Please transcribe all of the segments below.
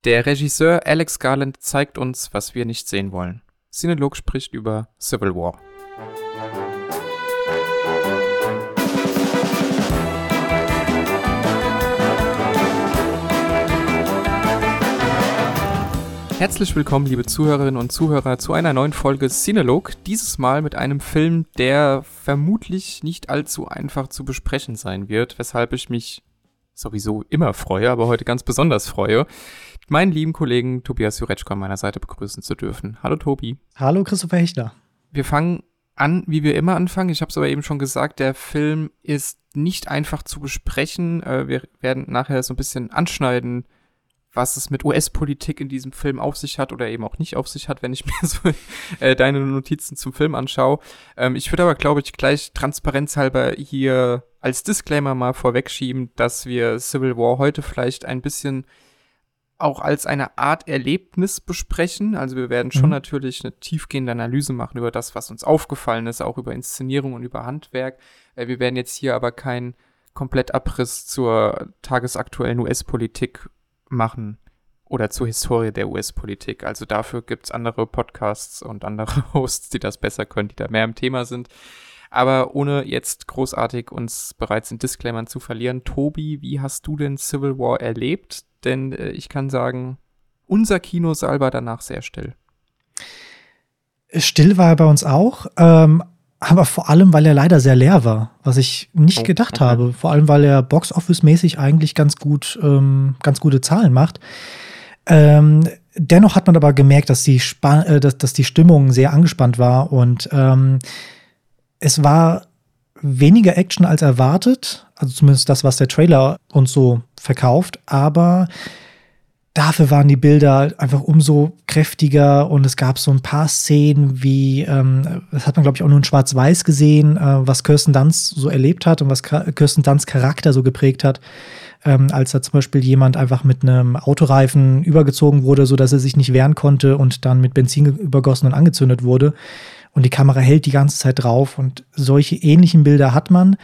Der Regisseur Alex Garland zeigt uns, was wir nicht sehen wollen. Cinelog spricht über Civil War. Herzlich willkommen, liebe Zuhörerinnen und Zuhörer, zu einer neuen Folge Cinelog. Dieses Mal mit einem Film, der vermutlich nicht allzu einfach zu besprechen sein wird, weshalb ich mich sowieso immer freue, aber heute ganz besonders freue, meinen lieben Kollegen Tobias Jureczko an meiner Seite begrüßen zu dürfen. Hallo Tobi. Hallo Christopher Hechtler. Wir fangen an, wie wir immer anfangen. Ich habe es aber eben schon gesagt, der Film ist nicht einfach zu besprechen. Wir werden nachher so ein bisschen anschneiden, was es mit US-Politik in diesem Film auf sich hat oder eben auch nicht auf sich hat, wenn ich mir so deine Notizen zum Film anschaue. Ich würde aber, glaube ich, gleich transparenzhalber hier als Disclaimer mal vorwegschieben, dass wir Civil War heute vielleicht ein bisschen auch als eine Art Erlebnis besprechen. Also wir werden schon natürlich eine tiefgehende Analyse machen über das, was uns aufgefallen ist, auch über Inszenierung und über Handwerk. Wir werden jetzt hier aber keinen Komplettabriss zur tagesaktuellen US-Politik machen oder zur Historie der US-Politik. Also dafür gibt's andere Podcasts und andere Hosts, die das besser können, die da mehr im Thema sind. Aber ohne jetzt großartig uns bereits in Disclaimern zu verlieren, Tobi, wie hast du denn Civil War erlebt? Denn ich kann sagen, unser Kinosaal war danach sehr still. Still war er bei uns auch, aber vor allem, weil er leider sehr leer war, was ich nicht gedacht habe. Vor allem, weil er Box-Office-mäßig eigentlich ganz gute Zahlen macht. Dennoch hat man aber gemerkt, dass die Stimmung sehr angespannt war und es war weniger Action als erwartet, also zumindest das, was der Trailer uns so verkauft, aber dafür waren die Bilder einfach umso kräftiger und es gab so ein paar Szenen wie, das hat man, glaube ich, auch nur in Schwarz-Weiß gesehen, was Kirsten Dunst so erlebt hat und was Kirsten Dunsts Charakter so geprägt hat, als da zum Beispiel jemand einfach mit einem Autoreifen übergezogen wurde, sodass er sich nicht wehren konnte und dann mit Benzin übergossen und angezündet wurde. Und die Kamera hält die ganze Zeit drauf und solche ähnlichen Bilder hat man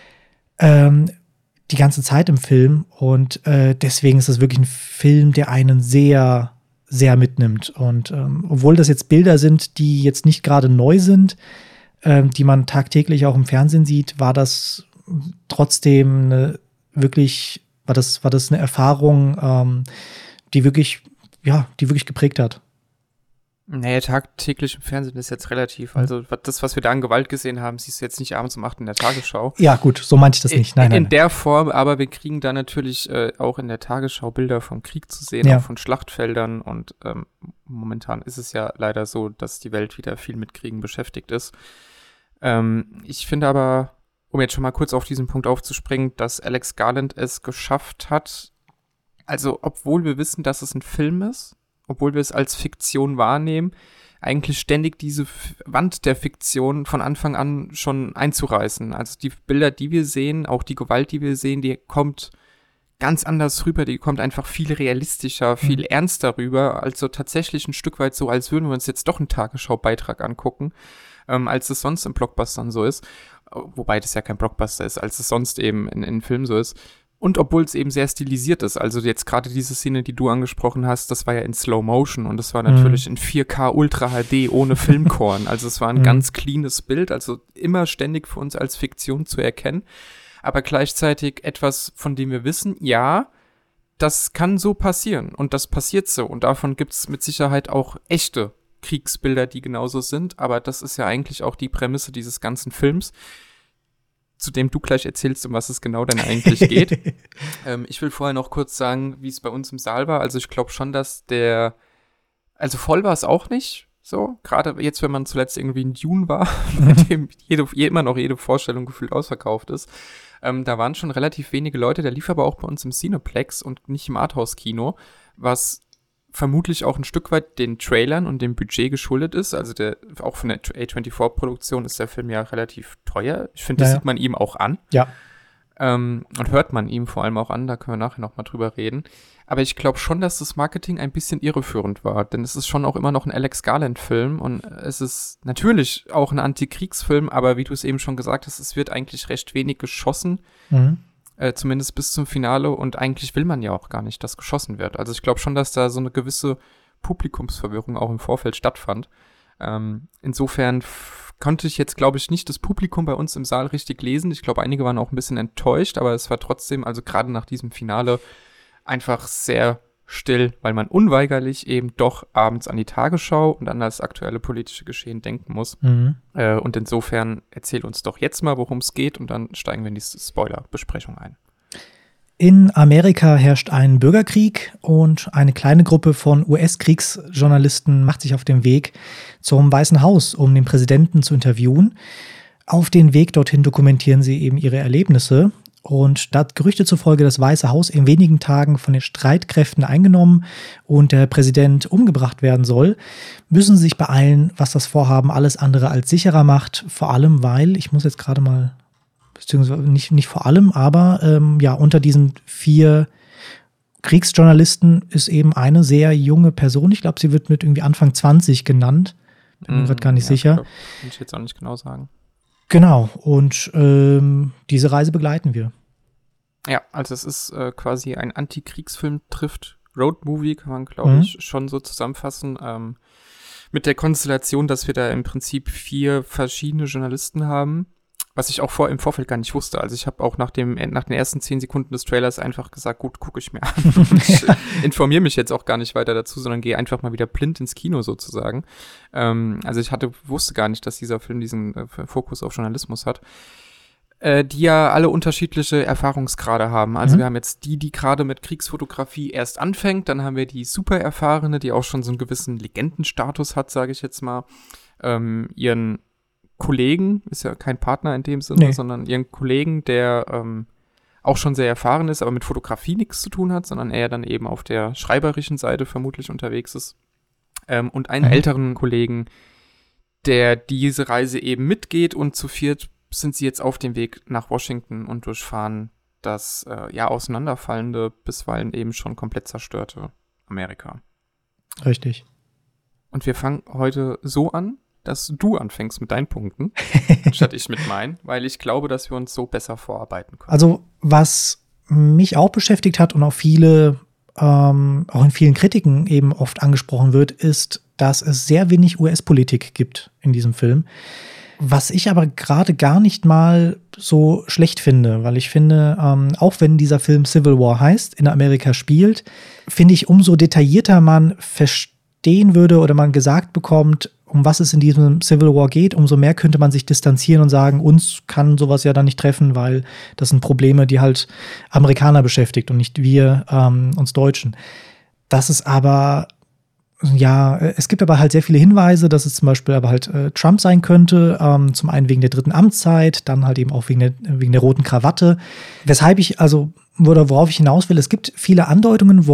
die ganze Zeit im Film und deswegen ist das wirklich ein Film, der einen sehr, sehr mitnimmt. Und obwohl das jetzt Bilder sind, die jetzt nicht gerade neu sind, die man tagtäglich auch im Fernsehen sieht, war das trotzdem war das eine Erfahrung, die wirklich geprägt hat. Naja, tagtäglich im Fernsehen ist jetzt relativ. Also das, was wir da an Gewalt gesehen haben, siehst du jetzt nicht abends um 8 in der Tagesschau. Ja gut, so meinte ich das nicht. Nein. In der Form, aber wir kriegen da natürlich auch in der Tagesschau Bilder vom Krieg zu sehen, auch von Schlachtfeldern. Und momentan ist es ja leider so, dass die Welt wieder viel mit Kriegen beschäftigt ist. Ich finde aber, um jetzt schon mal kurz auf diesen Punkt aufzuspringen, dass Alex Garland es geschafft hat, also obwohl wir wissen, dass es ein Film ist, obwohl wir es als Fiktion wahrnehmen, eigentlich ständig diese Wand der Fiktion von Anfang an schon einzureißen. Also die Bilder, die wir sehen, auch die Gewalt, die wir sehen, die kommt ganz anders rüber, die kommt einfach viel realistischer, viel ernster rüber, also tatsächlich ein Stück weit so, als würden wir uns jetzt doch einen Tagesschau-Beitrag angucken, als es sonst in Blockbustern so ist. Wobei das ja kein Blockbuster ist, als es sonst eben in Filmen so ist. Und obwohl es eben sehr stilisiert ist, also jetzt gerade diese Szene, die du angesprochen hast, das war ja in Slow Motion und das war natürlich in 4K Ultra HD ohne Filmkorn. Also es war ein ganz cleanes Bild, also immer ständig für uns als Fiktion zu erkennen, aber gleichzeitig etwas, von dem wir wissen, ja, das kann so passieren und das passiert so und davon gibt es mit Sicherheit auch echte Kriegsbilder, die genauso sind, aber das ist ja eigentlich auch die Prämisse dieses ganzen Films, zu dem du gleich erzählst, um was es genau denn eigentlich geht. Ich will vorher noch kurz sagen, wie es bei uns im Saal war. Also ich glaube schon, dass also voll war es auch nicht so. Gerade jetzt, wenn man zuletzt irgendwie in Dune war, bei dem immer noch jede Vorstellung gefühlt ausverkauft ist. Da waren schon relativ wenige Leute. Der lief aber auch bei uns im Cineplex und nicht im Arthouse-Kino, was vermutlich auch ein Stück weit den Trailern und dem Budget geschuldet ist. Also auch von der A24-Produktion ist der Film ja relativ teuer. Ich finde, das sieht man ihm auch an. Ja. Und hört man ihm vor allem auch an, da können wir nachher noch mal drüber reden. Aber ich glaube schon, dass das Marketing ein bisschen irreführend war, denn es ist schon auch immer noch ein Alex Garland-Film und es ist natürlich auch ein Antikriegsfilm, aber wie du es eben schon gesagt hast, es wird eigentlich recht wenig geschossen. zumindest bis zum Finale, und eigentlich will man ja auch gar nicht, dass geschossen wird. Also ich glaube schon, dass da so eine gewisse Publikumsverwirrung auch im Vorfeld stattfand. Insofern konnte ich jetzt, glaube ich, nicht das Publikum bei uns im Saal richtig lesen. Ich glaube, einige waren auch ein bisschen enttäuscht, aber es war trotzdem, also gerade nach diesem Finale, einfach sehr still, weil man unweigerlich eben doch abends an die Tagesschau und an das aktuelle politische Geschehen denken muss. Und insofern erzähl uns doch jetzt mal, worum es geht, und dann steigen wir in die Spoiler-Besprechung ein. In Amerika herrscht ein Bürgerkrieg und eine kleine Gruppe von US-Kriegsjournalisten macht sich auf den Weg zum Weißen Haus, um den Präsidenten zu interviewen. Auf den Weg dorthin dokumentieren sie eben ihre Erlebnisse. Und da Gerüchte zufolge das Weiße Haus in wenigen Tagen von den Streitkräften eingenommen und der Präsident umgebracht werden soll, müssen sie sich beeilen, was das Vorhaben alles andere als sicherer macht. Vor allem, weil, ich muss jetzt gerade mal, beziehungsweise nicht vor allem, aber unter diesen 4 Kriegsjournalisten ist eben eine sehr junge Person. Ich glaube, sie wird mit irgendwie Anfang 20 genannt. Bin mir gerade gar nicht sicher. Kann ich jetzt auch nicht genau sagen. Genau, und diese Reise begleiten wir. Ja, also es ist quasi ein Antikriegsfilm trifft Roadmovie, kann man, glaube ich, schon so zusammenfassen. Mit der Konstellation, dass wir da im Prinzip 4 verschiedene Journalisten haben, was ich auch im Vorfeld gar nicht wusste. Also ich habe auch nach den ersten 10 Sekunden des Trailers einfach gesagt, gut, gucke ich mir an. Ich informiere mich jetzt auch gar nicht weiter dazu, sondern gehe einfach mal wieder blind ins Kino sozusagen. Also ich wusste gar nicht, dass dieser Film diesen Fokus auf Journalismus hat. Die ja alle unterschiedliche Erfahrungsgrade haben. Also wir haben jetzt die gerade mit Kriegsfotografie erst anfängt, dann haben wir die super Erfahrene, die auch schon so einen gewissen Legendenstatus hat, sage ich jetzt mal, ihren Kollegen, ist ja kein Partner in dem Sinne, sondern ihren Kollegen, der auch schon sehr erfahren ist, aber mit Fotografie nichts zu tun hat, sondern eher dann eben auf der schreiberischen Seite vermutlich unterwegs ist. Und einen älteren Kollegen, der diese Reise eben mitgeht, und zu 4 sind sie jetzt auf dem Weg nach Washington und durchfahren das auseinanderfallende, bisweilen eben schon komplett zerstörte Amerika. Richtig. Und wir fangen heute so an, dass du anfängst mit deinen Punkten, statt ich mit meinen, weil ich glaube, dass wir uns so besser vorarbeiten können. Also was mich auch beschäftigt hat und auch viele, auch in vielen Kritiken eben oft angesprochen wird, ist, dass es sehr wenig US-Politik gibt in diesem Film. Was ich aber gerade gar nicht mal so schlecht finde, weil ich finde, auch wenn dieser Film Civil War heißt, in Amerika spielt, finde ich, umso detaillierter man verstehen würde oder man gesagt bekommt, um was es in diesem Civil War geht, umso mehr könnte man sich distanzieren und sagen, uns kann sowas ja dann nicht treffen, weil das sind Probleme, die halt Amerikaner beschäftigt und nicht wir, uns Deutschen. Das ist aber, es gibt aber halt sehr viele Hinweise, dass es zum Beispiel aber halt Trump sein könnte, zum einen wegen der 3. Amtszeit, dann halt eben auch wegen der roten Krawatte. Worauf ich hinaus will, es gibt viele Andeutungen,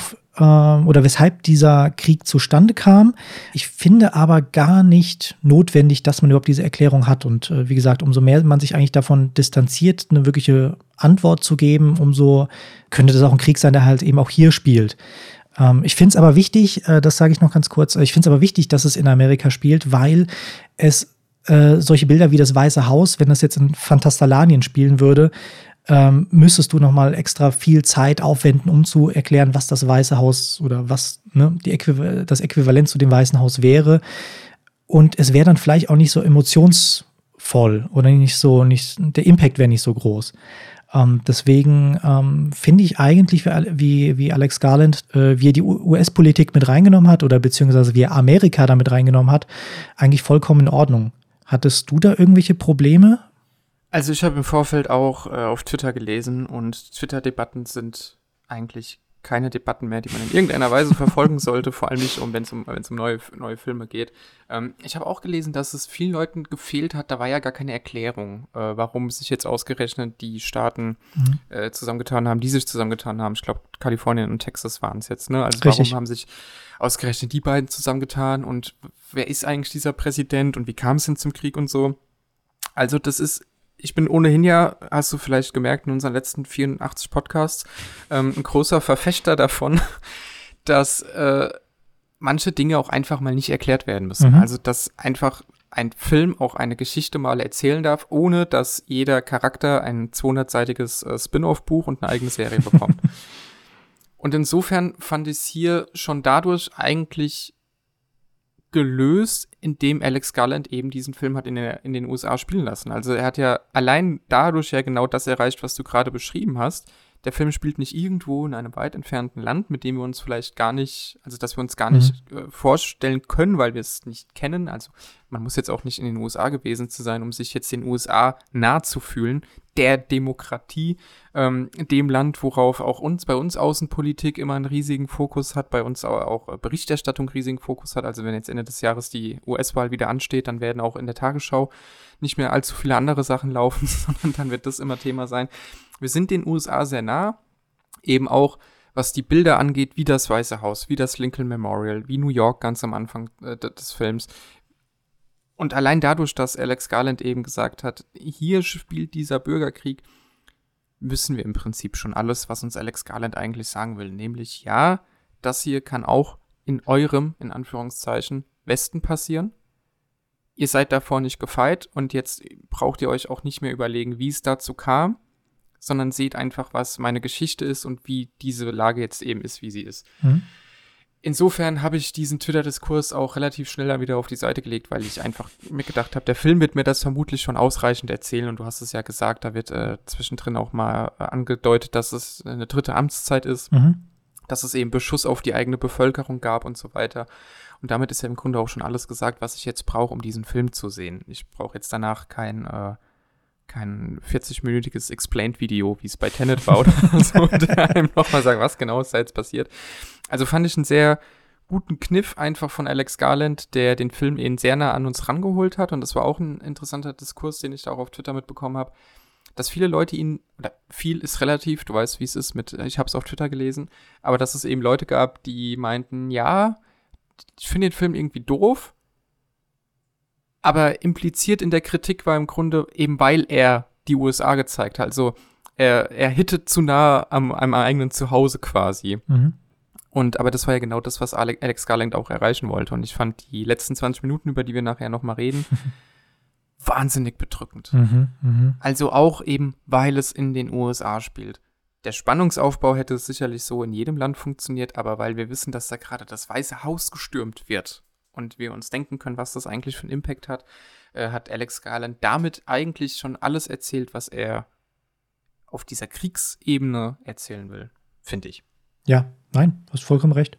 weshalb dieser Krieg zustande kam. Ich finde aber gar nicht notwendig, dass man überhaupt diese Erklärung hat. Und wie gesagt, umso mehr man sich eigentlich davon distanziert, eine wirkliche Antwort zu geben, umso könnte das auch ein Krieg sein, der halt eben auch hier spielt. Ich finde es aber wichtig, das sage ich noch ganz kurz, ich finde es aber wichtig, dass es in Amerika spielt, weil es solche Bilder wie das Weiße Haus, wenn das jetzt in Phantastalanien spielen würde, müsstest du nochmal extra viel Zeit aufwenden, um zu erklären, was das Weiße Haus oder was das Äquivalent zu dem Weißen Haus wäre. Und es wäre dann vielleicht auch nicht so emotionsvoll oder der Impact wäre nicht so groß. Deswegen finde ich eigentlich, wie Alex Garland, wie er die US-Politik mit reingenommen hat oder beziehungsweise wie er Amerika damit reingenommen hat, eigentlich vollkommen in Ordnung. Hattest du da irgendwelche Probleme? Also ich habe im Vorfeld auch auf Twitter gelesen, und Twitter-Debatten sind eigentlich keine Debatten mehr, die man in irgendeiner Weise verfolgen sollte, vor allem nicht, wenn es um neue Filme geht. Ich habe auch gelesen, dass es vielen Leuten gefehlt hat, da war ja gar keine Erklärung, warum sich jetzt ausgerechnet die Staaten zusammengetan haben, die sich zusammengetan haben. Ich glaube, Kalifornien und Texas waren es jetzt, ne? Also Richtig. Warum haben sich ausgerechnet die beiden zusammengetan, und wer ist eigentlich dieser Präsident und wie kam es denn zum Krieg und so? Also ich bin ohnehin ja, hast du vielleicht gemerkt, in unseren letzten 84 Podcasts, ein großer Verfechter davon, dass manche Dinge auch einfach mal nicht erklärt werden müssen. Also dass einfach ein Film auch eine Geschichte mal erzählen darf, ohne dass jeder Charakter ein 200-seitiges Spin-off-Buch und eine eigene Serie bekommt. Und insofern fand ich es hier schon dadurch eigentlich gelöst, indem Alex Garland eben diesen Film hat in den USA spielen lassen. Also er hat ja allein dadurch ja genau das erreicht, was du gerade beschrieben hast. Der Film spielt nicht irgendwo in einem weit entfernten Land, mit dem wir uns vielleicht gar nicht, also dass wir uns gar nicht vorstellen können, weil wir es nicht kennen. Also man muss jetzt auch nicht in den USA gewesen zu sein, um sich jetzt den USA nahe zu fühlen. Der Demokratie, dem Land, worauf auch bei uns Außenpolitik immer einen riesigen Fokus hat, bei uns auch Berichterstattung riesigen Fokus hat. Also wenn jetzt Ende des Jahres die US-Wahl wieder ansteht, dann werden auch in der Tagesschau nicht mehr allzu viele andere Sachen laufen, sondern dann wird das immer Thema sein. Wir sind den USA sehr nah, eben auch was die Bilder angeht, wie das Weiße Haus, wie das Lincoln Memorial, wie New York ganz am Anfang des Films. Und allein dadurch, dass Alex Garland eben gesagt hat, hier spielt dieser Bürgerkrieg, wissen wir im Prinzip schon alles, was uns Alex Garland eigentlich sagen will. Nämlich, ja, das hier kann auch in eurem, in Anführungszeichen, Westen passieren. Ihr seid davor nicht gefeit und jetzt braucht ihr euch auch nicht mehr überlegen, wie es dazu kam, sondern seht einfach, was meine Geschichte ist und wie diese Lage jetzt eben ist, wie sie ist. Insofern habe ich diesen Twitter-Diskurs auch relativ schnell dann wieder auf die Seite gelegt, weil ich einfach mir gedacht habe, der Film wird mir das vermutlich schon ausreichend erzählen und du hast es ja gesagt, da wird zwischendrin auch mal angedeutet, dass es eine dritte Amtszeit ist, dass es eben Beschuss auf die eigene Bevölkerung gab und so weiter. Und damit ist ja im Grunde auch schon alles gesagt, was ich jetzt brauche, um diesen Film zu sehen. Ich brauche jetzt danach kein 40-minütiges Explained-Video, wie es bei Tenet war oder so, der einem nochmal sagen, was genau ist da jetzt passiert. Also fand ich einen sehr guten Kniff einfach von Alex Garland, der den Film eben sehr nah an uns rangeholt hat. Und das war auch ein interessanter Diskurs, den ich da auch auf Twitter mitbekommen habe, dass viele Leute oder viel ist relativ, du weißt, wie es ist ich habe es auf Twitter gelesen, aber dass es eben Leute gab, die meinten, ja, ich finde den Film irgendwie doof, aber impliziert in der Kritik war im Grunde eben, weil er die USA gezeigt hat. Also er hittet zu nah am eigenen Zuhause quasi. Aber das war ja genau das, was Alex Garland auch erreichen wollte. Und ich fand die letzten 20 Minuten, über die wir nachher noch mal reden, wahnsinnig bedrückend. Also auch eben, weil es in den USA spielt. Der Spannungsaufbau hätte sicherlich so in jedem Land funktioniert, aber weil wir wissen, dass da gerade das Weiße Haus gestürmt wird und wir uns denken können, was das eigentlich für einen Impact hat, hat Alex Garland damit eigentlich schon alles erzählt, was er auf dieser Kriegsebene erzählen will, finde ich. Ja, nein, du hast vollkommen recht.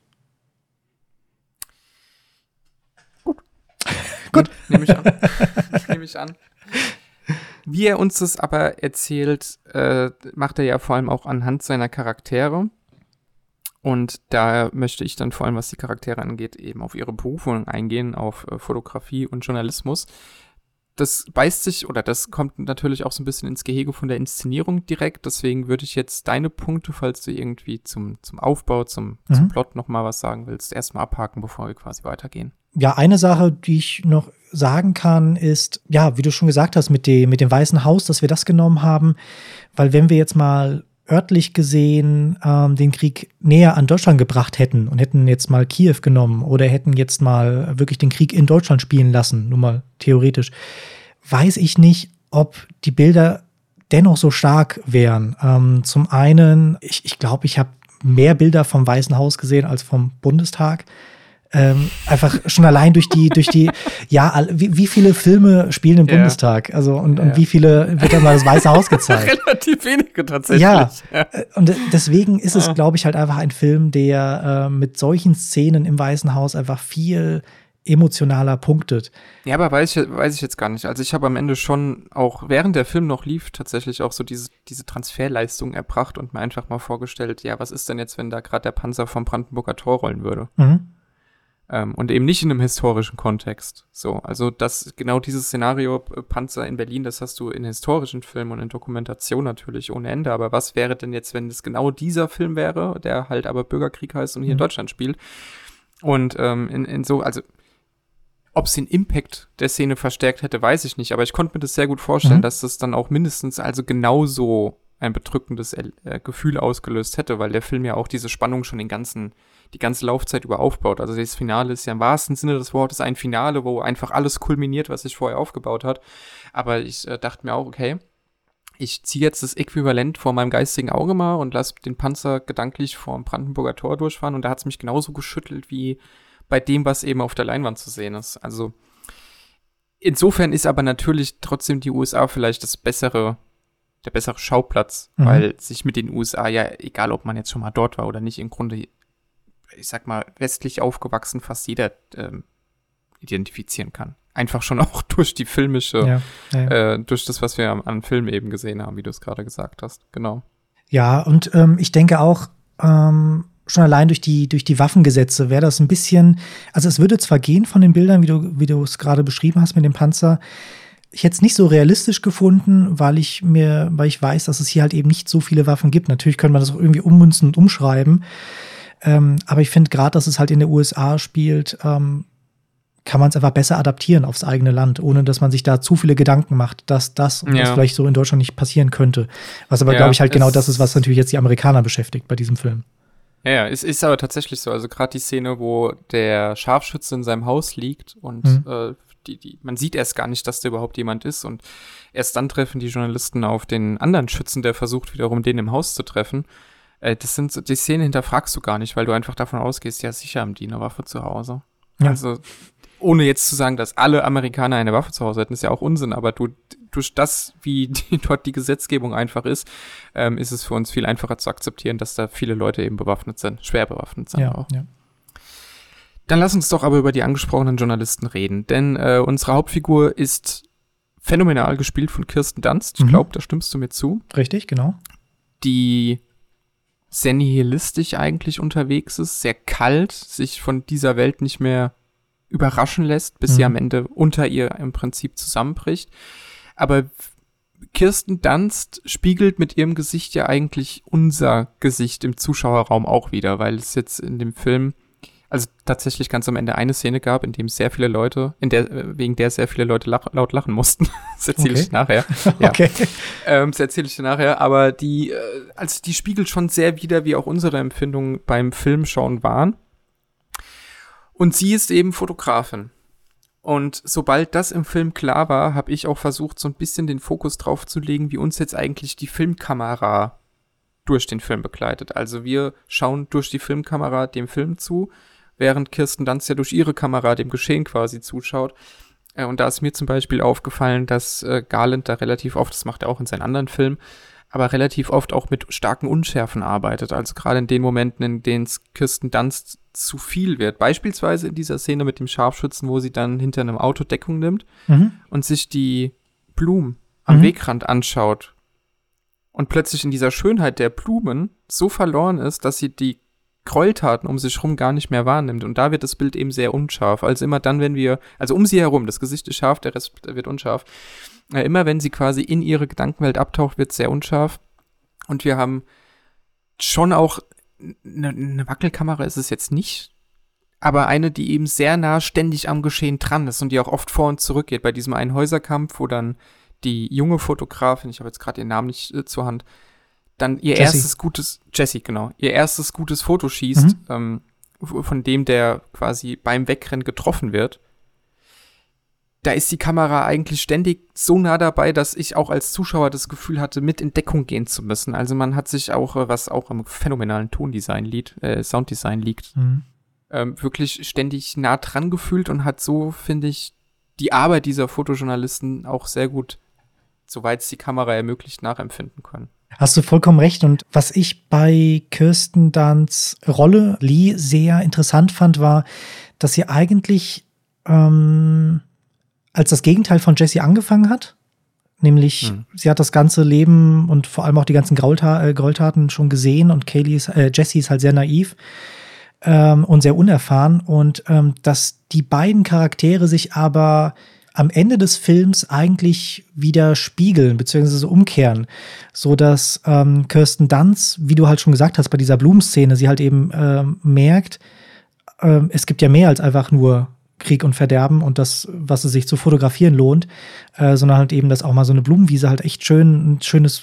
Gut. Nehme ich an. Wie er uns das aber erzählt, macht er ja vor allem auch anhand seiner Charaktere. Und da möchte ich dann vor allem, was die Charaktere angeht, eben auf ihre Berufung eingehen, auf Fotografie und Journalismus. Das beißt sich, oder das kommt natürlich auch so ein bisschen ins Gehege von der Inszenierung direkt. Deswegen würde ich jetzt deine Punkte, falls du irgendwie zum Aufbau, zum Plot noch mal was sagen willst, erstmal abhaken, bevor wir quasi weitergehen. Ja, eine Sache, die ich noch sagen kann, ist, ja, wie du schon gesagt hast, mit dem Weißen Haus, dass wir das genommen haben. Weil wenn wir jetzt mal örtlich gesehen den Krieg näher an Deutschland gebracht hätten und hätten jetzt mal Kiew genommen oder hätten jetzt mal wirklich den Krieg in Deutschland spielen lassen, nur mal theoretisch, weiß ich nicht, ob die Bilder dennoch so stark wären. Zum einen, ich glaube, ich habe mehr Bilder vom Weißen Haus gesehen als vom Bundestag. Einfach schon allein durch die, ja, wie viele Filme spielen im Bundestag? Also, und wie viele wird dann mal das Weiße Haus gezeigt? Relativ wenige tatsächlich. Ja. Und deswegen ist es, glaube ich, halt einfach ein Film, der mit solchen Szenen im Weißen Haus einfach viel emotionaler punktet. Ja, aber weiß ich jetzt gar nicht. Also ich habe am Ende schon auch, während der Film noch lief, tatsächlich auch so diese Transferleistung erbracht und mir einfach mal vorgestellt, ja, was ist denn jetzt, wenn da gerade der Panzer vom Brandenburger Tor rollen würde? Und eben nicht in einem historischen Kontext. So, also genau dieses Szenario Panzer in Berlin, das hast du in historischen Filmen und in Dokumentation natürlich ohne Ende. Aber was wäre denn jetzt, wenn es genau dieser Film wäre, der halt aber Bürgerkrieg heißt und hier in Deutschland spielt? Und also ob es den Impact der Szene verstärkt hätte, weiß ich nicht. Aber ich konnte mir das sehr gut vorstellen, dass das dann auch mindestens also genauso ein bedrückendes Gefühl ausgelöst hätte, weil der Film ja auch diese Spannung schon die ganze Laufzeit über aufbaut. Also das Finale ist ja im wahrsten Sinne des Wortes ein Finale, wo einfach alles kulminiert, was sich vorher aufgebaut hat. Aber ich dachte mir auch, okay, ich ziehe jetzt das Äquivalent vor meinem geistigen Auge mal und lasse den Panzer gedanklich vor dem Brandenburger Tor durchfahren und da hat es mich genauso geschüttelt wie bei dem, was eben auf der Leinwand zu sehen ist. Also insofern ist aber natürlich trotzdem die USA vielleicht der bessere Schauplatz, weil sich mit den USA ja, egal ob man jetzt schon mal dort war oder nicht, im Grunde, ich sag mal, westlich aufgewachsen fast jeder identifizieren kann. Einfach schon auch durch die filmische, durch das, was wir an Filmen eben gesehen haben, wie du es gerade gesagt hast. Genau. Ja, und ich denke auch, schon allein durch die Waffengesetze wäre das ein bisschen, also es würde zwar gehen von den Bildern, wie du es gerade beschrieben hast mit dem Panzer. Ich hätte es nicht so realistisch gefunden, weil ich weiß, dass es hier halt eben nicht so viele Waffen gibt. Natürlich könnte man das auch irgendwie ummünzen und umschreiben. Aber ich finde gerade, dass es halt in den USA spielt, kann man es einfach besser adaptieren aufs eigene Land, ohne dass man sich da zu viele Gedanken macht, dass das und das vielleicht so in Deutschland nicht passieren könnte. Was aber, glaube ich, halt genau das ist, was natürlich jetzt die Amerikaner beschäftigt bei diesem Film. Ja, es ist aber tatsächlich so. Also gerade die Szene, wo der Scharfschütze in seinem Haus liegt und man sieht erst gar nicht, dass da überhaupt jemand ist und erst dann treffen die Journalisten auf den anderen Schützen, der versucht wiederum den im Haus zu treffen. Das sind so, die Szene hinterfragst du gar nicht, weil du einfach davon ausgehst, ja sicher haben die eine Waffe zu Hause. Ja. Also ohne jetzt zu sagen, dass alle Amerikaner eine Waffe zu Hause hätten, ist ja auch Unsinn, aber durch das, wie dort die Gesetzgebung einfach ist es für uns viel einfacher zu akzeptieren, dass da viele Leute eben bewaffnet sind, schwer bewaffnet sind auch. Ja. Dann lass uns doch aber über die angesprochenen Journalisten reden, denn unsere Hauptfigur ist phänomenal gespielt von Kirsten Dunst. Ich glaube, da stimmst du mir zu. Richtig, genau. Die sehr nihilistisch eigentlich unterwegs ist, sehr kalt, sich von dieser Welt nicht mehr überraschen lässt, bis sie am Ende unter ihr im Prinzip zusammenbricht. Aber Kirsten Dunst spiegelt mit ihrem Gesicht ja eigentlich unser Gesicht im Zuschauerraum auch wieder, weil es jetzt in dem Film, also tatsächlich ganz am Ende eine Szene gab, in dem sehr viele Leute, wegen der sehr viele Leute laut lachen mussten. Das erzähle ich nachher. Ja. Okay. Das erzähle ich dir nachher, aber die spiegelt schon sehr wider, wie auch unsere Empfindungen beim Filmschauen waren. Und sie ist eben Fotografin. Und sobald das im Film klar war, habe ich auch versucht, so ein bisschen den Fokus drauf zu legen, wie uns jetzt eigentlich die Filmkamera durch den Film begleitet. Also wir schauen durch die Filmkamera dem Film zu, während Kirsten Dunst ja durch ihre Kamera dem Geschehen quasi zuschaut. Und da ist mir zum Beispiel aufgefallen, dass Garland da relativ oft, das macht er auch in seinen anderen Filmen, aber relativ oft auch mit starken Unschärfen arbeitet. Also gerade in den Momenten, in denen es Kirsten Dunst zu viel wird. Beispielsweise in dieser Szene mit dem Scharfschützen, wo sie dann hinter einem Auto Deckung nimmt und sich die Blumen am Wegrand anschaut und plötzlich in dieser Schönheit der Blumen so verloren ist, dass sie die Gräueltaten um sich herum gar nicht mehr wahrnimmt. Und da wird das Bild eben sehr unscharf. Also immer dann, also um sie herum, das Gesicht ist scharf, der Rest wird unscharf. Immer wenn sie quasi in ihre Gedankenwelt abtaucht, wird es sehr unscharf. Und wir haben schon auch eine Wackelkamera ist es jetzt nicht, aber eine, die eben sehr nah ständig am Geschehen dran ist und die auch oft vor und zurück geht. Bei diesem einen Häuserkampf, wo dann die junge Fotografin, ich habe jetzt gerade ihren Namen nicht zur Hand, dann ihr erstes gutes Foto schießt, von dem der quasi beim Wegrennen getroffen wird. Da ist die Kamera eigentlich ständig so nah dabei, dass ich auch als Zuschauer das Gefühl hatte, mit in Deckung gehen zu müssen. Also man hat sich auch, was auch am phänomenalen Sounddesign liegt, wirklich ständig nah dran gefühlt und hat so, finde ich, die Arbeit dieser Fotojournalisten auch sehr gut, soweit es die Kamera ermöglicht, nachempfinden können. Hast du vollkommen recht. Und was ich bei Kirsten Dunsts Rolle Lee sehr interessant fand, war, dass sie eigentlich als das Gegenteil von Jessie angefangen hat. Nämlich, sie hat das ganze Leben und vor allem auch die ganzen Gräueltaten schon gesehen und Jessie ist halt sehr naiv und sehr unerfahren. Und dass die beiden Charaktere sich aber am Ende des Films eigentlich wieder spiegeln beziehungsweise umkehren, so dass Kirsten Dunst, wie du halt schon gesagt hast, bei dieser Blumenszene, sie halt eben merkt, es gibt ja mehr als einfach nur Krieg und Verderben und das, was es sich zu fotografieren lohnt, sondern halt eben, dass auch mal so eine Blumenwiese halt echt schön, ein schönes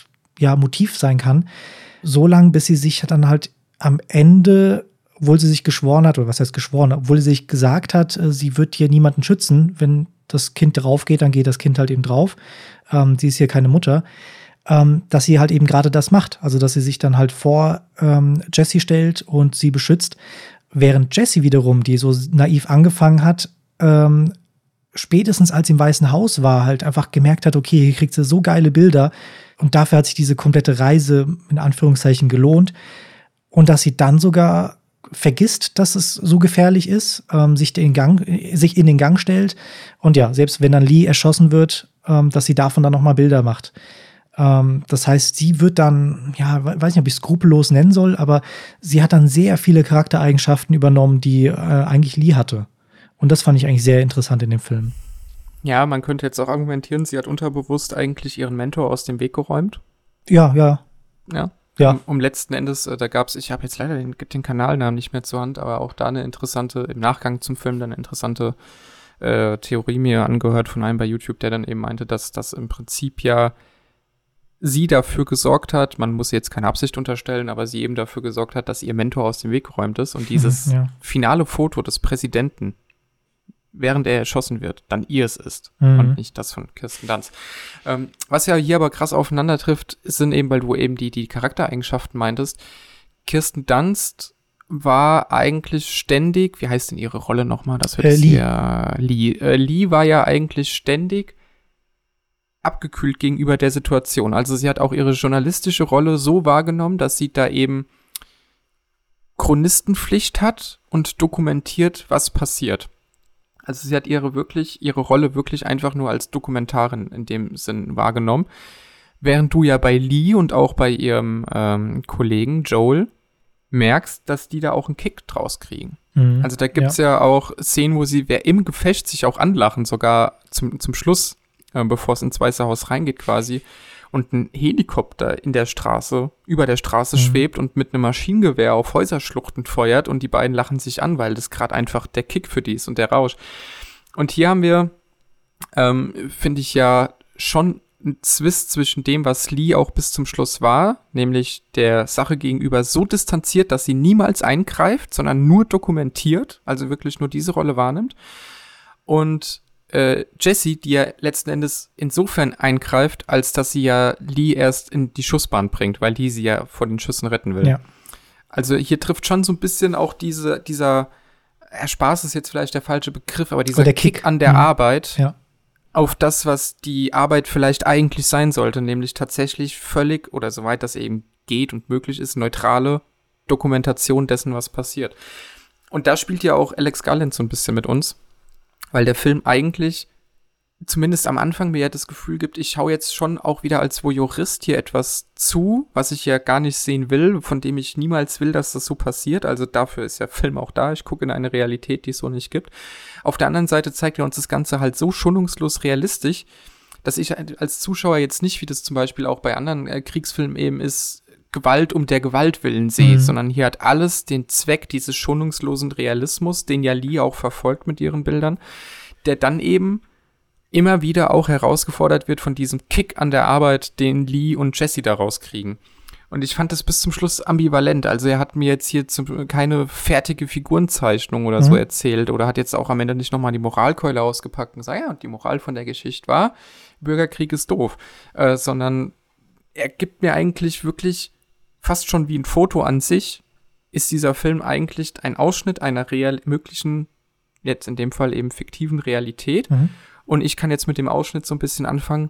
Motiv sein kann. So lange, bis sie sich dann halt am Ende, obwohl sie sich geschworen hat, oder was heißt geschworen, obwohl sie sich gesagt hat, sie wird hier niemanden schützen, wenn das Kind drauf geht, dann geht das Kind halt eben drauf. Sie ist hier keine Mutter. Dass sie halt eben gerade das macht. Also, dass sie sich dann halt vor Jessie stellt und sie beschützt. Während Jessie wiederum, die so naiv angefangen hat, spätestens als sie im Weißen Haus war, halt einfach gemerkt hat, okay, hier kriegt sie so geile Bilder. Und dafür hat sich diese komplette Reise in Anführungszeichen gelohnt. Und dass sie dann sogar vergisst, dass es so gefährlich ist, sich in den Gang stellt. Und ja, selbst wenn dann Lee erschossen wird, dass sie davon dann nochmal Bilder macht. Das heißt, sie wird dann, weiß nicht, ob ich skrupellos nennen soll, aber sie hat dann sehr viele Charaktereigenschaften übernommen, die eigentlich Lee hatte. Und das fand ich eigentlich sehr interessant in dem Film. Ja, man könnte jetzt auch argumentieren, sie hat unterbewusst eigentlich ihren Mentor aus dem Weg geräumt. Ja. Um letzten Endes, da gab's, ich habe jetzt leider den Kanalnamen nicht mehr zur Hand, aber auch da im Nachgang zum Film, eine interessante Theorie mir angehört von einem bei YouTube, der dann eben meinte, dass das im Prinzip ja sie dafür gesorgt hat, man muss jetzt keine Absicht unterstellen, aber sie eben dafür gesorgt hat, dass ihr Mentor aus dem Weg geräumt ist und dieses finale Foto des Präsidenten, während er erschossen wird, dann ihrs ist und nicht das von Kirsten Dunst. Was ja hier aber krass aufeinander trifft, sind eben, weil du eben die Charaktereigenschaften meintest, Kirsten Dunst war eigentlich ständig, wie heißt denn ihre Rolle nochmal? Das wird Lee. Lee war ja eigentlich ständig abgekühlt gegenüber der Situation. Also sie hat auch ihre journalistische Rolle so wahrgenommen, dass sie da eben Chronistenpflicht hat und dokumentiert, was passiert. Also sie hat ihre Rolle wirklich einfach nur als Dokumentarin in dem Sinn wahrgenommen. Während du ja bei Lee und auch bei ihrem Kollegen Joel merkst, dass die da auch einen Kick draus kriegen. Also da gibt's ja auch Szenen, wo sie im Gefecht sich auch anlachen, sogar zum Schluss, bevor es ins Weiße Haus reingeht quasi, und ein Helikopter über der Straße schwebt und mit einem Maschinengewehr auf Häuserschluchten feuert und die beiden lachen sich an, weil das gerade einfach der Kick für die ist und der Rausch. Und hier haben wir, finde ich ja schon einen Zwist zwischen dem, was Lee auch bis zum Schluss war, nämlich der Sache gegenüber so distanziert, dass sie niemals eingreift, sondern nur dokumentiert, also wirklich nur diese Rolle wahrnimmt. Und Jessie, die ja letzten Endes insofern eingreift, als dass sie ja Lee erst in die Schussbahn bringt, weil Lee sie ja vor den Schüssen retten will. Ja. Also hier trifft schon so ein bisschen auch dieser Spaß ist jetzt vielleicht der falsche Begriff, aber dieser Kick an der Arbeit auf das, was die Arbeit vielleicht eigentlich sein sollte, nämlich tatsächlich völlig, oder soweit das eben geht und möglich ist, neutrale Dokumentation dessen, was passiert. Und da spielt ja auch Alex Garland so ein bisschen mit uns, weil der Film eigentlich, zumindest am Anfang, mir ja das Gefühl gibt, ich schaue jetzt schon auch wieder als Voyeurist hier etwas zu, was ich ja gar nicht sehen will, von dem ich niemals will, dass das so passiert. Also dafür ist der Film auch da. Ich gucke in eine Realität, die es so nicht gibt. Auf der anderen Seite zeigt er uns das Ganze halt so schonungslos realistisch, dass ich als Zuschauer jetzt nicht, wie das zum Beispiel auch bei anderen Kriegsfilmen eben ist, Gewalt um der Gewalt willen sehe, sondern hier hat alles den Zweck dieses schonungslosen Realismus, den ja Lee auch verfolgt mit ihren Bildern, der dann eben immer wieder auch herausgefordert wird von diesem Kick an der Arbeit, den Lee und Jessie daraus kriegen. Und ich fand das bis zum Schluss ambivalent. Also er hat mir jetzt hier keine fertige Figurenzeichnung oder so erzählt oder hat jetzt auch am Ende nicht nochmal die Moralkeule ausgepackt und gesagt, ja, und die Moral von der Geschichte war, Bürgerkrieg ist doof. Sondern er gibt mir eigentlich wirklich fast schon wie ein Foto an sich, ist dieser Film eigentlich ein Ausschnitt einer möglichen, jetzt in dem Fall eben fiktiven Realität. Und ich kann jetzt mit dem Ausschnitt so ein bisschen anfangen,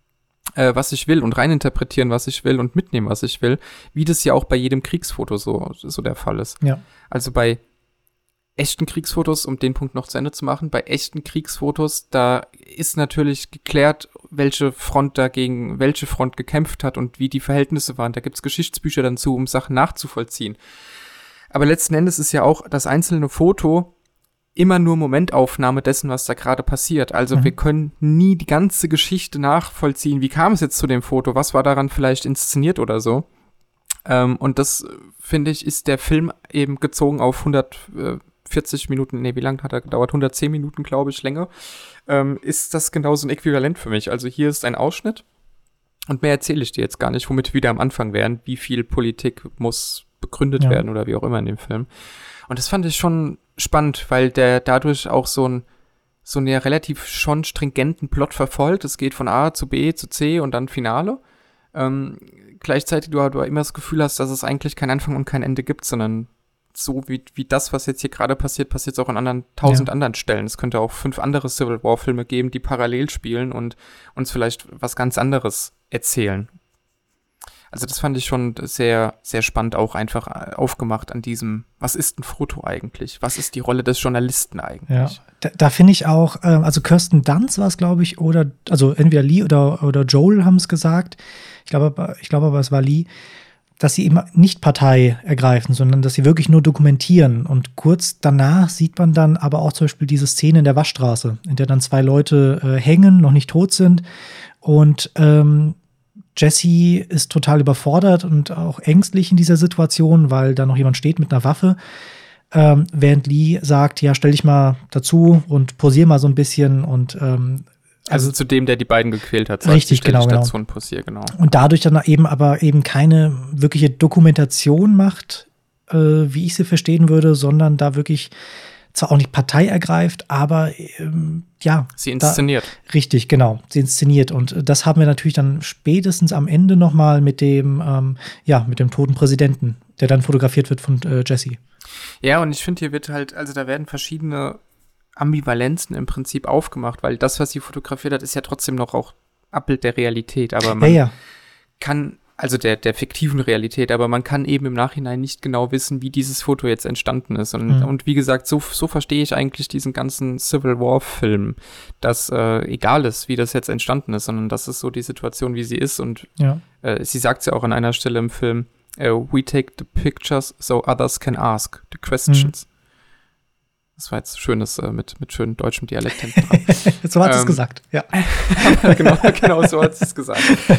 was ich will und reininterpretieren, was ich will und mitnehmen, was ich will, wie das ja auch bei jedem Kriegsfoto so der Fall ist. Ja. Also bei echten Kriegsfotos, um den Punkt noch zu Ende zu machen, bei echten Kriegsfotos, da ist natürlich geklärt, welche Front dagegen welche Front gekämpft hat und wie die Verhältnisse waren. Da gibt's Geschichtsbücher dazu, um Sachen nachzuvollziehen. Aber letzten Endes ist ja auch das einzelne Foto immer nur Momentaufnahme dessen, was da gerade passiert. Also wir können nie die ganze Geschichte nachvollziehen. Wie kam es jetzt zu dem Foto? Was war daran vielleicht inszeniert oder so? Und das, finde ich, ist der Film eben gezogen auf 140 Minuten, wie lang hat er gedauert? 110 Minuten, glaube ich, länger. Ist das genauso ein Äquivalent für mich. Also hier ist ein Ausschnitt Und mehr erzähle ich dir jetzt gar nicht, womit wir wieder am Anfang wären. Wie viel Politik muss begründet werden oder wie auch immer in dem Film. Und das fand ich schon spannend, weil der dadurch auch so einen relativ schon stringenten Plot verfolgt. Es geht von A zu B zu C und dann Finale. Gleichzeitig du aber immer das Gefühl hast, dass es eigentlich keinen Anfang und kein Ende gibt, sondern so wie das, was jetzt hier gerade passiert, passiert es auch an 1000 anderen Stellen. Es könnte auch 5 andere Civil War Filme geben, die parallel spielen und uns vielleicht was ganz anderes erzählen. Also das fand ich schon sehr, sehr spannend auch einfach aufgemacht an diesem, was ist ein Foto eigentlich? Was ist die Rolle des Journalisten eigentlich? Ja, da finde ich auch, also Kirsten Dunst war es, glaube ich, oder, also entweder Lee oder Joel haben es gesagt, ich glaube aber es war Lee, dass sie eben nicht Partei ergreifen, sondern dass sie wirklich nur dokumentieren. Und kurz danach sieht man dann aber auch zum Beispiel diese Szene in der Waschstraße, in der dann 2 Leute hängen, noch nicht tot sind. Und Jesse ist total überfordert und auch ängstlich in dieser Situation, weil da noch jemand steht mit einer Waffe. Während Lee sagt, ja, stell dich mal dazu und posier mal so ein bisschen und also zu dem, der die beiden gequält hat. Richtig, genau. Dazu und posier, genau. Und dadurch dann eben keine wirkliche Dokumentation macht, wie ich sie verstehen würde, sondern da wirklich zwar auch nicht Partei ergreift, aber sie inszeniert. Richtig, genau. Sie inszeniert. Und das haben wir natürlich dann spätestens am Ende noch mal mit dem toten Präsidenten, der dann fotografiert wird von Jesse. Ja, und ich finde, hier wird halt, also da werden verschiedene Ambivalenzen im Prinzip aufgemacht, weil das, was sie fotografiert hat, ist ja trotzdem noch auch Abbild der Realität. Aber man kann, also der fiktiven Realität, aber man kann eben im Nachhinein nicht genau wissen, wie dieses Foto jetzt entstanden ist. Und wie gesagt, so verstehe ich eigentlich diesen ganzen Civil War-Film, dass egal ist, wie das jetzt entstanden ist, sondern das ist so die Situation, wie sie ist. Und sie sagt es ja auch an einer Stelle im Film, we take the pictures so others can ask the questions. Das war jetzt schönes mit schönem deutschem Dialekt hinten dran. So hat sie es gesagt, ja. genau, so hat sie es gesagt.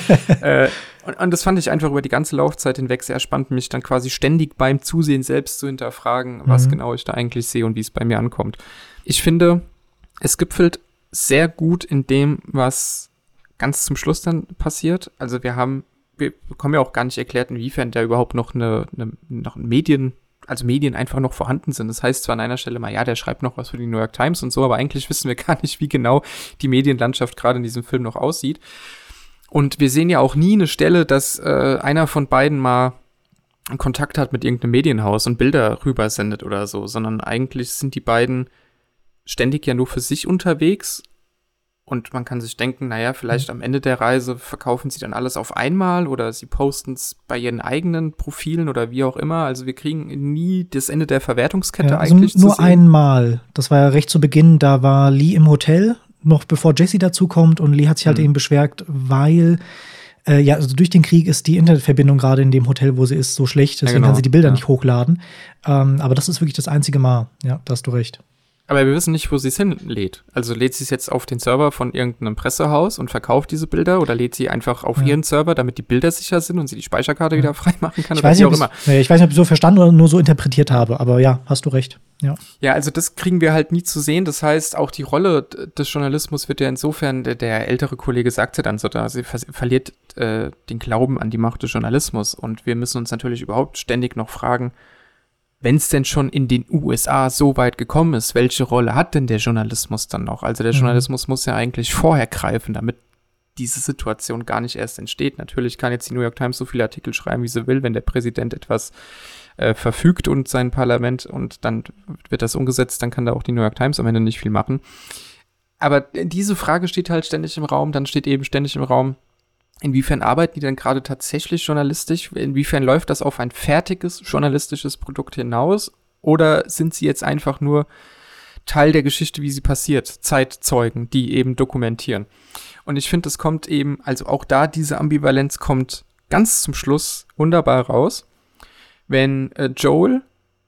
Und das fand ich einfach über die ganze Laufzeit hinweg sehr spannend, mich dann quasi ständig beim Zusehen selbst zu hinterfragen, was genau ich da eigentlich sehe und wie es bei mir ankommt. Ich finde, es gipfelt sehr gut in dem, was ganz zum Schluss dann passiert. Also wir bekommen ja auch gar nicht erklärt, inwiefern da überhaupt noch Medien einfach noch vorhanden sind. Das heißt zwar an einer Stelle mal, ja, der schreibt noch was für die New York Times und so, aber eigentlich wissen wir gar nicht, wie genau die Medienlandschaft gerade in diesem Film noch aussieht. Und wir sehen ja auch nie eine Stelle, dass einer von beiden mal Kontakt hat mit irgendeinem Medienhaus und Bilder rübersendet oder so, sondern eigentlich sind die beiden ständig ja nur für sich unterwegs. Und man kann sich denken, naja, vielleicht am Ende der Reise verkaufen sie dann alles auf einmal oder sie posten es bei ihren eigenen Profilen oder wie auch immer. Also wir kriegen nie das Ende der Verwertungskette eigentlich also nur einmal. Das war ja recht zu Beginn, da war Lee im Hotel, noch bevor Jesse dazukommt und Lee hat sich halt eben beschwert, weil also durch den Krieg ist die Internetverbindung gerade in dem Hotel, wo sie ist, so schlecht, deswegen kann sie die Bilder nicht hochladen. Aber das ist wirklich das einzige Mal. Ja, da hast du recht. Aber wir wissen nicht, wo sie es hinlädt. Also lädt sie es jetzt auf den Server von irgendeinem Pressehaus und verkauft diese Bilder oder lädt sie einfach auf ihren Server, damit die Bilder sicher sind und sie die Speicherkarte wieder freimachen kann oder wie auch immer. Ich weiß nicht, ob ich so verstanden oder nur so interpretiert habe, aber ja, hast du recht. Ja, also das kriegen wir halt nie zu sehen. Das heißt, auch die Rolle des Journalismus wird ja insofern, der ältere Kollege sagte dann so, da sie verliert den Glauben an die Macht des Journalismus. Und wir müssen uns natürlich überhaupt ständig noch fragen, wenn es denn schon in den USA so weit gekommen ist, welche Rolle hat denn der Journalismus dann noch? Also der Journalismus muss ja eigentlich vorher greifen, damit diese Situation gar nicht erst entsteht. Natürlich kann jetzt die New York Times so viele Artikel schreiben, wie sie will, wenn der Präsident etwas verfügt und sein Parlament und dann wird das umgesetzt, dann kann da auch die New York Times am Ende nicht viel machen. Aber diese Frage steht halt ständig im Raum, dann steht eben ständig im Raum, inwiefern arbeiten die denn gerade tatsächlich journalistisch? Inwiefern läuft das auf ein fertiges journalistisches Produkt hinaus? Oder sind sie jetzt einfach nur Teil der Geschichte, wie sie passiert? Zeitzeugen, die eben dokumentieren. Und ich finde, es kommt eben, also auch da diese Ambivalenz kommt ganz zum Schluss wunderbar raus, wenn Joel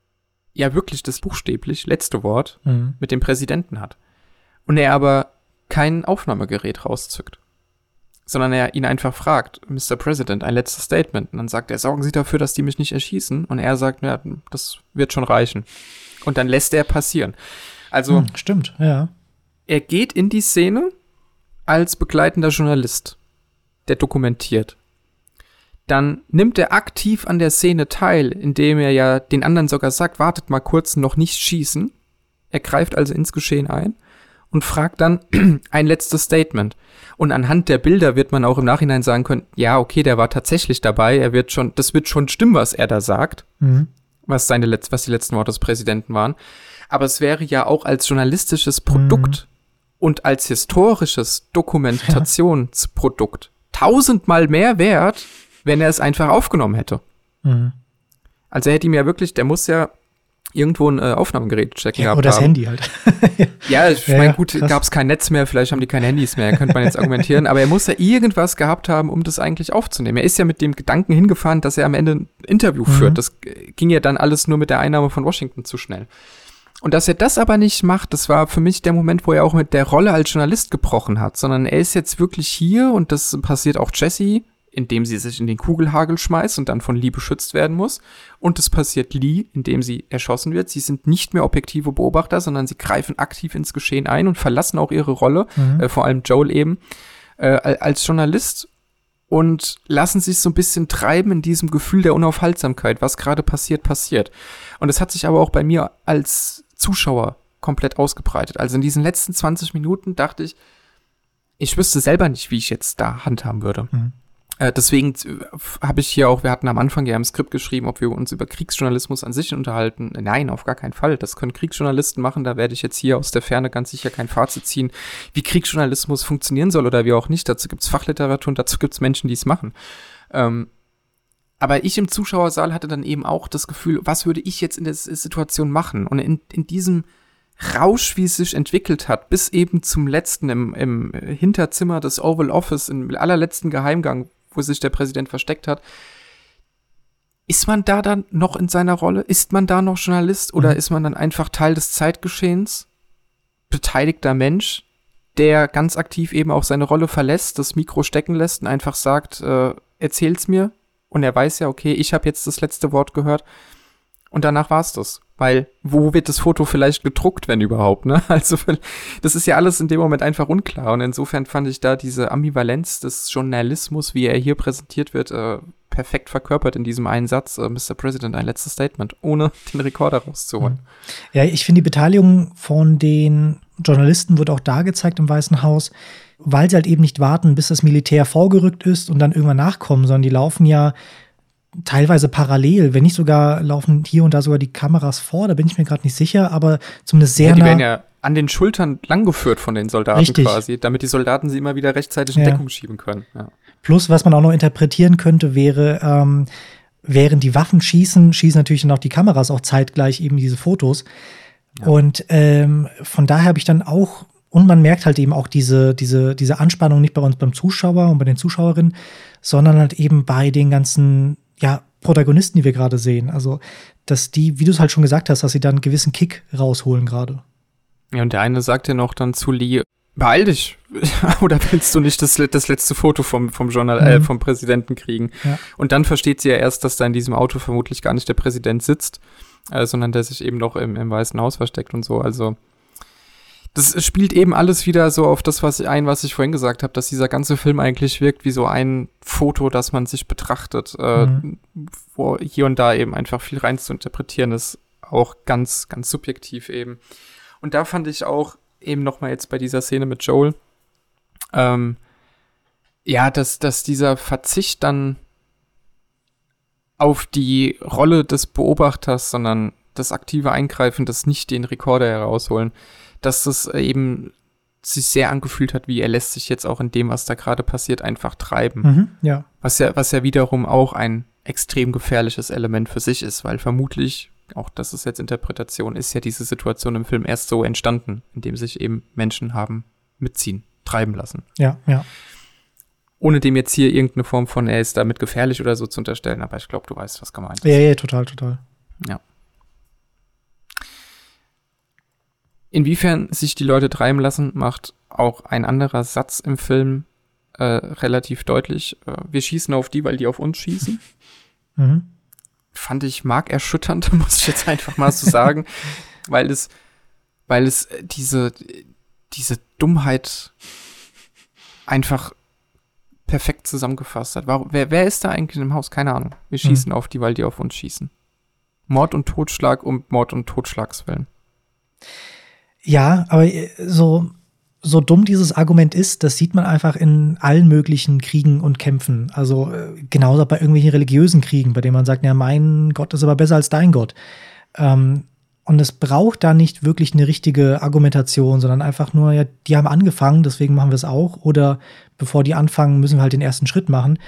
ja wirklich das buchstäblich letzte Wort mit dem Präsidenten hat. Und er aber kein Aufnahmegerät rauszückt. Sondern er ihn einfach fragt, Mr. President, ein letztes Statement. Und dann sagt er, sorgen Sie dafür, dass die mich nicht erschießen. Und er sagt, ja, das wird schon reichen. Und dann lässt er passieren. Also, stimmt, ja. Er geht in die Szene als begleitender Journalist. der dokumentiert. Dann nimmt er aktiv an der Szene teil, indem er ja den anderen sogar sagt, wartet mal kurz, noch nicht schießen. Er greift also ins Geschehen ein und fragt dann ein letztes Statement. Und anhand der Bilder wird man auch im Nachhinein sagen können, ja, okay, der war tatsächlich dabei, das wird schon stimmen, was er da sagt, was die letzten Worte des Präsidenten waren. Aber es wäre ja auch als journalistisches Produkt und als historisches Dokumentationsprodukt 1000-mal mehr wert, wenn er es einfach aufgenommen hätte. Also er hätte ihm ja wirklich, der muss ja irgendwo ein Aufnahmegerät checken gehabt haben. Oder das Handy halt. Ja, ich meine, gut, gab es kein Netz mehr, vielleicht haben die keine Handys mehr, könnte man jetzt argumentieren, aber er muss ja irgendwas gehabt haben, um das eigentlich aufzunehmen. Er ist ja mit dem Gedanken hingefahren, dass er am Ende ein Interview führt. Das ging ja dann alles nur mit der Einnahme von Washington zu schnell. Und dass er das aber nicht macht, das war für mich der Moment, wo er auch mit der Rolle als Journalist gebrochen hat, sondern er ist jetzt wirklich hier und das passiert auch Jessie, indem sie sich in den Kugelhagel schmeißt und dann von Lee beschützt werden muss. Und es passiert Lee, indem sie erschossen wird. Sie sind nicht mehr objektive Beobachter, sondern sie greifen aktiv ins Geschehen ein und verlassen auch ihre Rolle, vor allem Joel eben, als Journalist und lassen sich so ein bisschen treiben in diesem Gefühl der Unaufhaltsamkeit. Was gerade passiert, passiert. Und es hat sich aber auch bei mir als Zuschauer komplett ausgebreitet. Also in diesen letzten 20 Minuten dachte ich wüsste selber nicht, wie ich jetzt da handhaben würde. Deswegen habe ich hier auch, wir hatten am Anfang ja im Skript geschrieben, ob wir uns über Kriegsjournalismus an sich unterhalten. Nein, auf gar keinen Fall. Das können Kriegsjournalisten machen. Da werde ich jetzt hier aus der Ferne ganz sicher kein Fazit ziehen, wie Kriegsjournalismus funktionieren soll oder wie auch nicht. Dazu gibt's Fachliteratur und dazu gibt's Menschen, die es machen. Aber ich im Zuschauersaal hatte dann eben auch das Gefühl, was würde ich jetzt in der Situation machen? Und in diesem Rausch, wie es sich entwickelt hat, bis eben zum letzten im Hinterzimmer des Oval Office, im allerletzten Geheimgang, wo sich der Präsident versteckt hat. Ist man da dann noch in seiner Rolle? Ist man da noch Journalist? Oder ist man dann einfach Teil des Zeitgeschehens? Beteiligter Mensch, der ganz aktiv eben auch seine Rolle verlässt, das Mikro stecken lässt und einfach sagt, erzähl's mir. Und er weiß ja, okay, ich habe jetzt das letzte Wort gehört. Und danach war's das. Weil, wo wird das Foto vielleicht gedruckt, wenn überhaupt, ne? Also, das ist ja alles in dem Moment einfach unklar. Und insofern fand ich da diese Ambivalenz des Journalismus, wie er hier präsentiert wird, perfekt verkörpert in diesem einen Satz, Mr. President, ein letztes Statement, ohne den Rekorder rauszuholen. Ja, ich finde, die Beteiligung von den Journalisten wird auch da gezeigt im Weißen Haus, weil sie halt eben nicht warten, bis das Militär vorgerückt ist und dann irgendwann nachkommen, sondern die laufen ja teilweise parallel, wenn nicht sogar laufen hier und da sogar die Kameras vor, da bin ich mir gerade nicht sicher, aber zumindest sehr die nah. werden ja an den Schultern langgeführt von den Soldaten. Richtig. Quasi, damit die Soldaten sie immer wieder rechtzeitig in Deckung schieben können. Ja. Plus, was man auch noch interpretieren könnte, wäre, während die Waffen schießen natürlich dann auch die Kameras auch zeitgleich eben diese Fotos. Ja. Und von daher habe ich dann auch, und man merkt halt eben auch diese Anspannung nicht bei uns beim Zuschauer und bei den Zuschauerinnen, sondern halt eben bei den ganzen Protagonisten, die wir gerade sehen. Also, dass die, wie du es halt schon gesagt hast, dass sie dann einen gewissen Kick rausholen gerade. Ja, und der eine sagt ja noch dann zu Lee, beeil dich, oder willst du nicht das letzte Foto vom Präsidenten kriegen? Ja. Und dann versteht sie ja erst, dass da in diesem Auto vermutlich gar nicht der Präsident sitzt, sondern der sich eben noch im Weißen Haus versteckt und so. Also, das spielt eben alles wieder so auf das, was ich vorhin gesagt habe, dass dieser ganze Film eigentlich wirkt wie so ein Foto, das man sich betrachtet, wo hier und da eben einfach viel rein zu interpretieren ist, auch ganz, ganz subjektiv eben. Und da fand ich auch eben noch mal jetzt bei dieser Szene mit Joel, dass dieser Verzicht dann auf die Rolle des Beobachters, sondern das aktive Eingreifen, das nicht den Rekorder herausholen, dass das eben sich sehr angefühlt hat, wie er lässt sich jetzt auch in dem, was da gerade passiert, einfach treiben. Ja. Was ja wiederum auch ein extrem gefährliches Element für sich ist, weil vermutlich, auch das ist jetzt Interpretation, ist ja diese Situation im Film erst so entstanden, indem sich eben Menschen haben mitziehen, treiben lassen. Ja. Ohne dem jetzt hier irgendeine Form von, er ist damit gefährlich oder so zu unterstellen, aber ich glaube, du weißt, was gemeint ist. Ja, total. Ja. Inwiefern sich die Leute treiben lassen, macht auch ein anderer Satz im Film relativ deutlich. Wir schießen auf die, weil die auf uns schießen. Fand ich markerschütternd, muss ich jetzt einfach mal so sagen, weil es diese Dummheit einfach perfekt zusammengefasst hat. Wer ist da eigentlich im Haus? Keine Ahnung. Wir schießen auf die, weil die auf uns schießen. Mord und Totschlag um Mord und Totschlagswillen. Ja, aber so dumm dieses Argument ist, das sieht man einfach in allen möglichen Kriegen und Kämpfen. Also genauso bei irgendwelchen religiösen Kriegen, bei denen man sagt, ja, mein Gott ist aber besser als dein Gott. Und es braucht da nicht wirklich eine richtige Argumentation, sondern einfach nur, ja, die haben angefangen, deswegen machen wir es auch. Oder bevor die anfangen, müssen wir halt den ersten Schritt machen.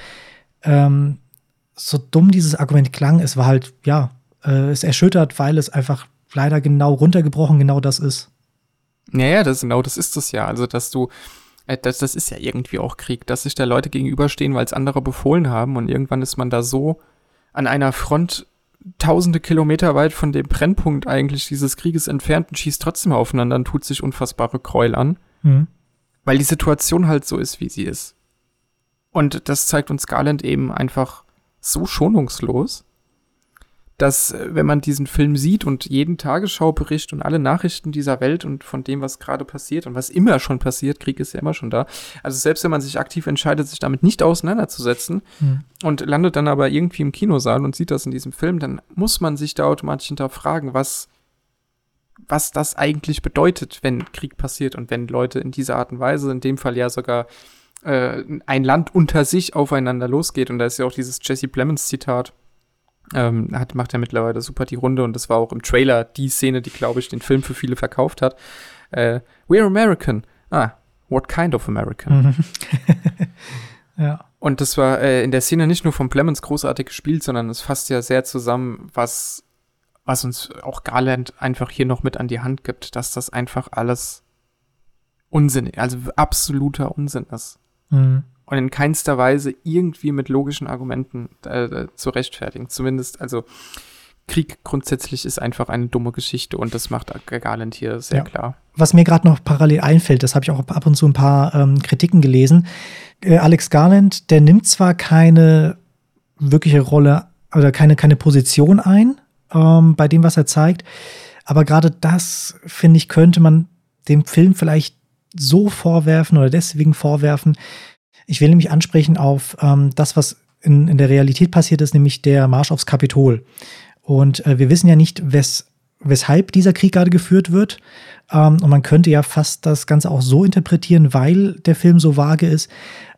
So dumm dieses Argument klang, es war halt, ja, es erschüttert, weil es einfach leider genau runtergebrochen genau das ist. Ja, das ist es ja. Also, dass du, das ist ja irgendwie auch Krieg, dass sich da Leute gegenüberstehen, weil es andere befohlen haben und irgendwann ist man da so an einer Front tausende Kilometer weit von dem Brennpunkt eigentlich dieses Krieges entfernt und schießt trotzdem aufeinander und tut sich unfassbare Gräuel an, weil die Situation halt so ist, wie sie ist. Und das zeigt uns Garland eben einfach so schonungslos, dass, wenn man diesen Film sieht und jeden Tagesschaubericht und alle Nachrichten dieser Welt und von dem, was gerade passiert und was immer schon passiert, Krieg ist ja immer schon da, also selbst wenn man sich aktiv entscheidet, sich damit nicht auseinanderzusetzen und landet dann aber irgendwie im Kinosaal und sieht das in diesem Film, dann muss man sich da automatisch hinterfragen, was das eigentlich bedeutet, wenn Krieg passiert und wenn Leute in dieser Art und Weise, in dem Fall ja sogar ein Land unter sich aufeinander losgeht. Und da ist ja auch dieses Jesse Plemons-Zitat, macht ja mittlerweile super die Runde und das war auch im Trailer die Szene, die, glaube ich, den Film für viele verkauft hat. We're American. What kind of American? Ja. Und das war in der Szene nicht nur von Plemons großartig gespielt, sondern es fasst ja sehr zusammen, was uns auch Garland einfach hier noch mit an die Hand gibt, dass das einfach alles Unsinn, also absoluter Unsinn ist. Und in keinster Weise irgendwie mit logischen Argumenten zu rechtfertigen. Zumindest, also Krieg grundsätzlich ist einfach eine dumme Geschichte und das macht Garland hier sehr klar. Was mir gerade noch parallel einfällt, das habe ich auch ab und zu ein paar Kritiken gelesen. Alex Garland, der nimmt zwar keine wirkliche Rolle oder keine Position ein bei dem, was er zeigt, aber gerade das, finde ich, könnte man dem Film vielleicht so vorwerfen oder deswegen vorwerfen. Ich will nämlich ansprechen auf das, was in der Realität passiert ist, nämlich der Marsch aufs Kapitol. Und wir wissen ja nicht, weshalb dieser Krieg gerade geführt wird. Und man könnte ja fast das Ganze auch so interpretieren, weil der Film so vage ist,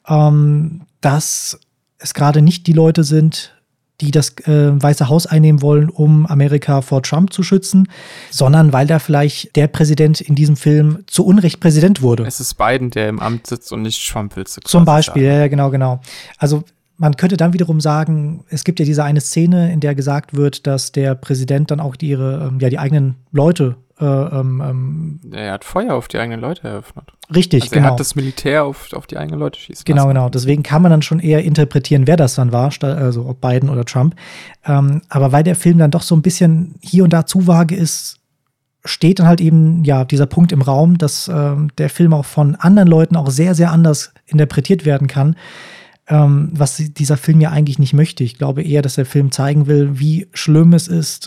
dass es gerade nicht die Leute sind, die das Weiße Haus einnehmen wollen, um Amerika vor Trump zu schützen, sondern weil da vielleicht der Präsident in diesem Film zu Unrecht Präsident wurde. Es ist Biden, der im Amt sitzt und nicht Trump, willst du zum Beispiel, sagen. Ja, genau. Also man könnte dann wiederum sagen, es gibt ja diese eine Szene, in der gesagt wird, dass der Präsident dann auch die eigenen Leute er hat Feuer auf die eigenen Leute eröffnet. Richtig, also genau. Er hat das Militär auf die eigenen Leute schießen lassen. Genau. Deswegen kann man dann schon eher interpretieren, wer das dann war, also ob Biden oder Trump. Aber weil der Film dann doch so ein bisschen hier und da zu vage ist, steht dann halt eben dieser Punkt im Raum, dass der Film auch von anderen Leuten auch sehr, sehr anders interpretiert werden kann, was dieser Film ja eigentlich nicht möchte. Ich glaube eher, dass der Film zeigen will, wie schlimm es ist,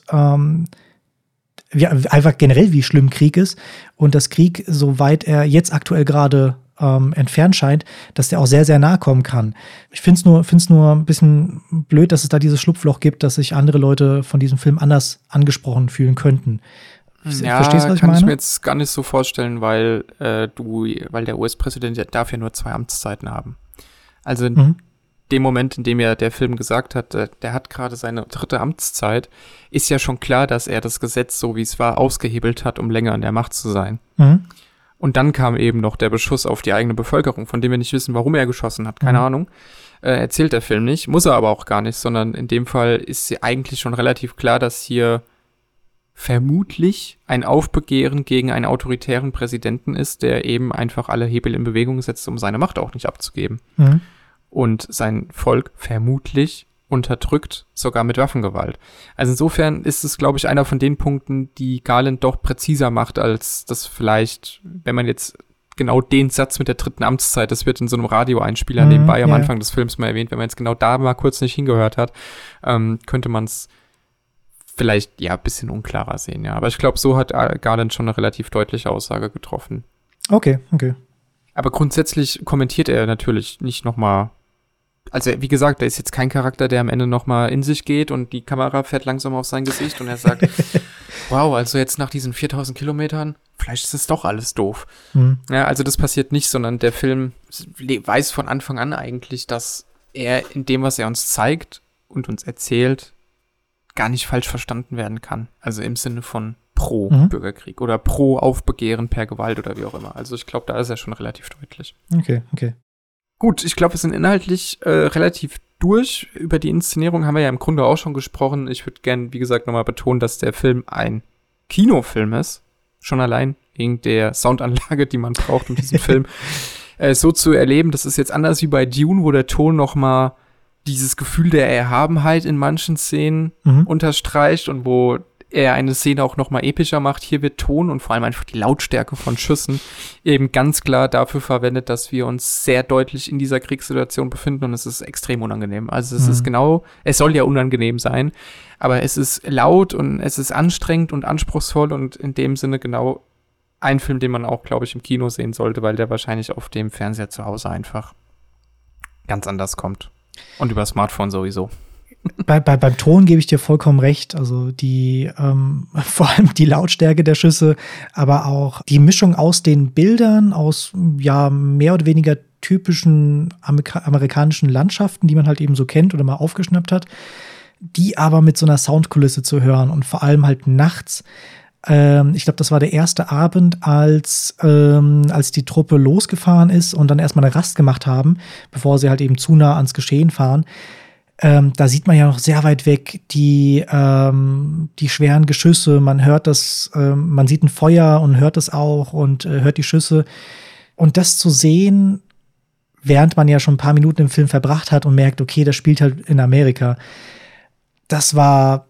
einfach generell, wie schlimm Krieg ist und dass Krieg, soweit er jetzt aktuell gerade entfernt scheint, dass der auch sehr, sehr nahe kommen kann. Ich finde es nur ein bisschen blöd, dass es da dieses Schlupfloch gibt, dass sich andere Leute von diesem Film anders angesprochen fühlen könnten. Ja, verstehst du, was ich meine? Kann ich mir jetzt gar nicht so vorstellen, weil der US-Präsident darf ja nur 2 Amtszeiten haben. Also in dem Moment, in dem ja der Film gesagt hat, der hat gerade seine 3. Amtszeit, ist ja schon klar, dass er das Gesetz, so wie es war, ausgehebelt hat, um länger an der Macht zu sein. Und dann kam eben noch der Beschuss auf die eigene Bevölkerung, von dem wir nicht wissen, warum er geschossen hat. Keine Ahnung. Erzählt der Film nicht, muss er aber auch gar nicht, sondern in dem Fall ist eigentlich schon relativ klar, dass hier vermutlich ein Aufbegehren gegen einen autoritären Präsidenten ist, der eben einfach alle Hebel in Bewegung setzt, um seine Macht auch nicht abzugeben. Und sein Volk vermutlich unterdrückt, sogar mit Waffengewalt. Also insofern ist es, glaube ich, einer von den Punkten, die Garland doch präziser macht, als das vielleicht, wenn man jetzt genau den Satz mit der 3. Amtszeit, das wird in so einem Radioeinspieler nebenbei am Anfang des Films mal erwähnt, wenn man jetzt genau da mal kurz nicht hingehört hat, könnte man es vielleicht ein bisschen unklarer sehen, ja. Aber ich glaube, so hat Garland schon eine relativ deutliche Aussage getroffen. Okay. Aber grundsätzlich kommentiert er natürlich nicht nochmal also wie gesagt, da ist jetzt kein Charakter, der am Ende nochmal in sich geht und die Kamera fährt langsam auf sein Gesicht und er sagt, wow, also jetzt nach diesen 4000 Kilometern, vielleicht ist es doch alles doof. Ja, also das passiert nicht, sondern der Film weiß von Anfang an eigentlich, dass er in dem, was er uns zeigt und uns erzählt, gar nicht falsch verstanden werden kann. Also im Sinne von pro Bürgerkrieg oder pro Aufbegehren per Gewalt oder wie auch immer. Also ich glaube, da ist er schon relativ deutlich. Okay. Gut, ich glaube, wir sind inhaltlich relativ durch. Über die Inszenierung haben wir ja im Grunde auch schon gesprochen. Ich würde gerne, wie gesagt, nochmal betonen, dass der Film ein Kinofilm ist. Schon allein wegen der Soundanlage, die man braucht, um diesen Film so zu erleben. Das ist jetzt anders wie bei Dune, wo der Ton nochmal dieses Gefühl der Erhabenheit in manchen Szenen unterstreicht und wo er eine Szene auch nochmal epischer macht. Hier wird Ton und vor allem einfach die Lautstärke von Schüssen eben ganz klar dafür verwendet, dass wir uns sehr deutlich in dieser Kriegssituation befinden und es ist extrem unangenehm. Also es ist es soll ja unangenehm sein, aber es ist laut und es ist anstrengend und anspruchsvoll und in dem Sinne genau ein Film, den man auch, glaube ich, im Kino sehen sollte, weil der wahrscheinlich auf dem Fernseher zu Hause einfach ganz anders kommt. Und über Smartphone sowieso. Beim Ton gebe ich dir vollkommen recht. Also vor allem die Lautstärke der Schüsse, aber auch die Mischung aus den Bildern, aus ja mehr oder weniger typischen amerikanischen Landschaften, die man halt eben so kennt oder mal aufgeschnappt hat, die aber mit so einer Soundkulisse zu hören und vor allem halt nachts. Ich glaube, das war der erste Abend, als die Truppe losgefahren ist und dann erstmal eine Rast gemacht haben, bevor sie halt eben zu nah ans Geschehen fahren. Da sieht man ja noch sehr weit weg die schweren Geschüsse. Man hört das, man sieht ein Feuer und hört es auch und hört die Schüsse. Und das zu sehen, während man ja schon ein paar Minuten im Film verbracht hat und merkt, okay, das spielt halt in Amerika. Das war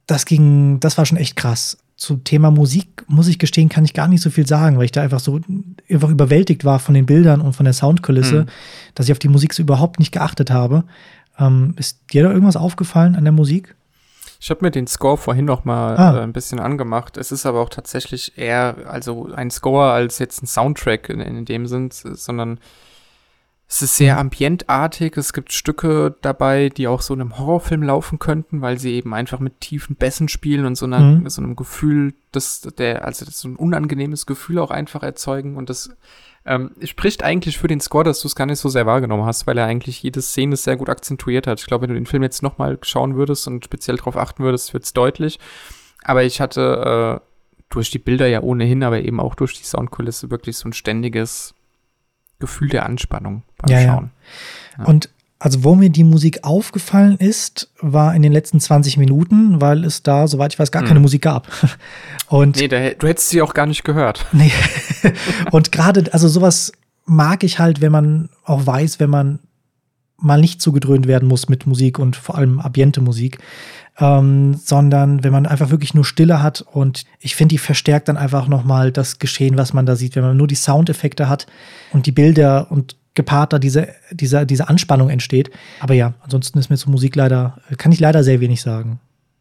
schon echt krass. Zum Thema Musik, muss ich gestehen, kann ich gar nicht so viel sagen, weil ich da einfach überwältigt war von den Bildern und von der Soundkulisse, dass ich auf die Musik so überhaupt nicht geachtet habe. Ist dir da irgendwas aufgefallen an der Musik? Ich habe mir den Score vorhin noch mal ein bisschen angemacht. Es ist aber auch tatsächlich eher also ein Score als jetzt ein Soundtrack in dem Sinn, sondern es ist sehr ambientartig. Es gibt Stücke dabei, die auch so in einem Horrorfilm laufen könnten, weil sie eben einfach mit tiefen Bässen spielen und so einem Gefühl, so ein unangenehmes Gefühl auch einfach erzeugen. Und das spricht eigentlich für den Score, dass du es gar nicht so sehr wahrgenommen hast, weil er eigentlich jede Szene sehr gut akzentuiert hat. Ich glaube, wenn du den Film jetzt nochmal schauen würdest und speziell darauf achten würdest, wird es deutlich. Aber ich hatte durch die Bilder ja ohnehin, aber eben auch durch die Soundkulisse wirklich so ein ständiges Gefühl der Anspannung beim Schauen. Ja. Und also wo mir die Musik aufgefallen ist, war in den letzten 20 Minuten, weil es da, soweit ich weiß, gar keine Musik gab. Und du hättest sie auch gar nicht gehört. Nee. Und gerade, also sowas mag ich halt, wenn man auch weiß, wenn man mal nicht zugedröhnt werden muss mit Musik und vor allem Ambiente-Musik, sondern wenn man einfach wirklich nur Stille hat und ich finde, die verstärkt dann einfach nochmal das Geschehen, was man da sieht, wenn man nur die Soundeffekte hat und die Bilder und gepaart da diese Anspannung entsteht. Aber ja, ansonsten ist mir zur Musik kann ich leider sehr wenig sagen.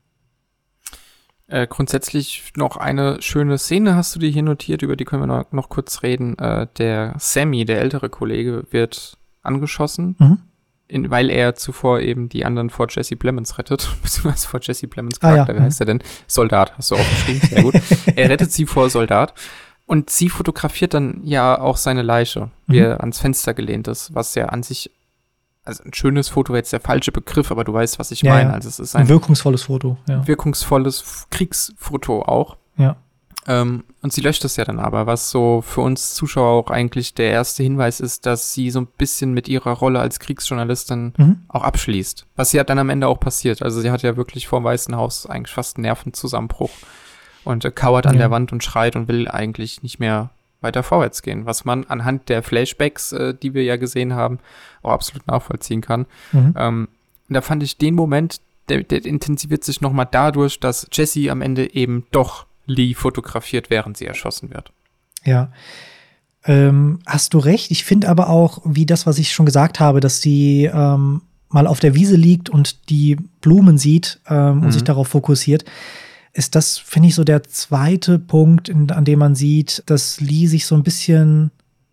Grundsätzlich noch eine schöne Szene hast du dir hier notiert, über die können wir noch kurz reden. Der Sammy, der ältere Kollege, wird angeschossen, weil er zuvor eben die anderen vor Jesse Plemons rettet, beziehungsweise vor Jesse Plemons Charakter, wie heißt er denn? Soldat, hast du aufgeschrieben, sehr gut. Er rettet sie vor Soldat. Und sie fotografiert dann ja auch seine Leiche, wie er ans Fenster gelehnt ist, was ja an sich, also ein schönes Foto wäre jetzt der falsche Begriff, aber du weißt, was ich meine. Also es ist ein wirkungsvolles Foto. Ja. Wirkungsvolles Kriegsfoto auch. Ja. Und sie löscht es ja dann aber, was so für uns Zuschauer auch eigentlich der erste Hinweis ist, dass sie so ein bisschen mit ihrer Rolle als Kriegsjournalistin auch abschließt. Was ja dann am Ende auch passiert. Also sie hat ja wirklich vor dem Weißen Haus eigentlich fast einen Nervenzusammenbruch. Und kauert an der Wand und schreit und will eigentlich nicht mehr weiter vorwärts gehen. Was man anhand der Flashbacks, die wir ja gesehen haben, auch absolut nachvollziehen kann. Und da fand ich den Moment, der intensiviert sich nochmal dadurch, dass Jessie am Ende eben doch Lee fotografiert, während sie erschossen wird. Ja. Hast du recht. Ich finde aber auch, wie das, was ich schon gesagt habe, dass sie mal auf der Wiese liegt und die Blumen sieht und sich darauf fokussiert, ist das, finde ich, so der zweite Punkt, an dem man sieht, dass Lee sich so ein bisschen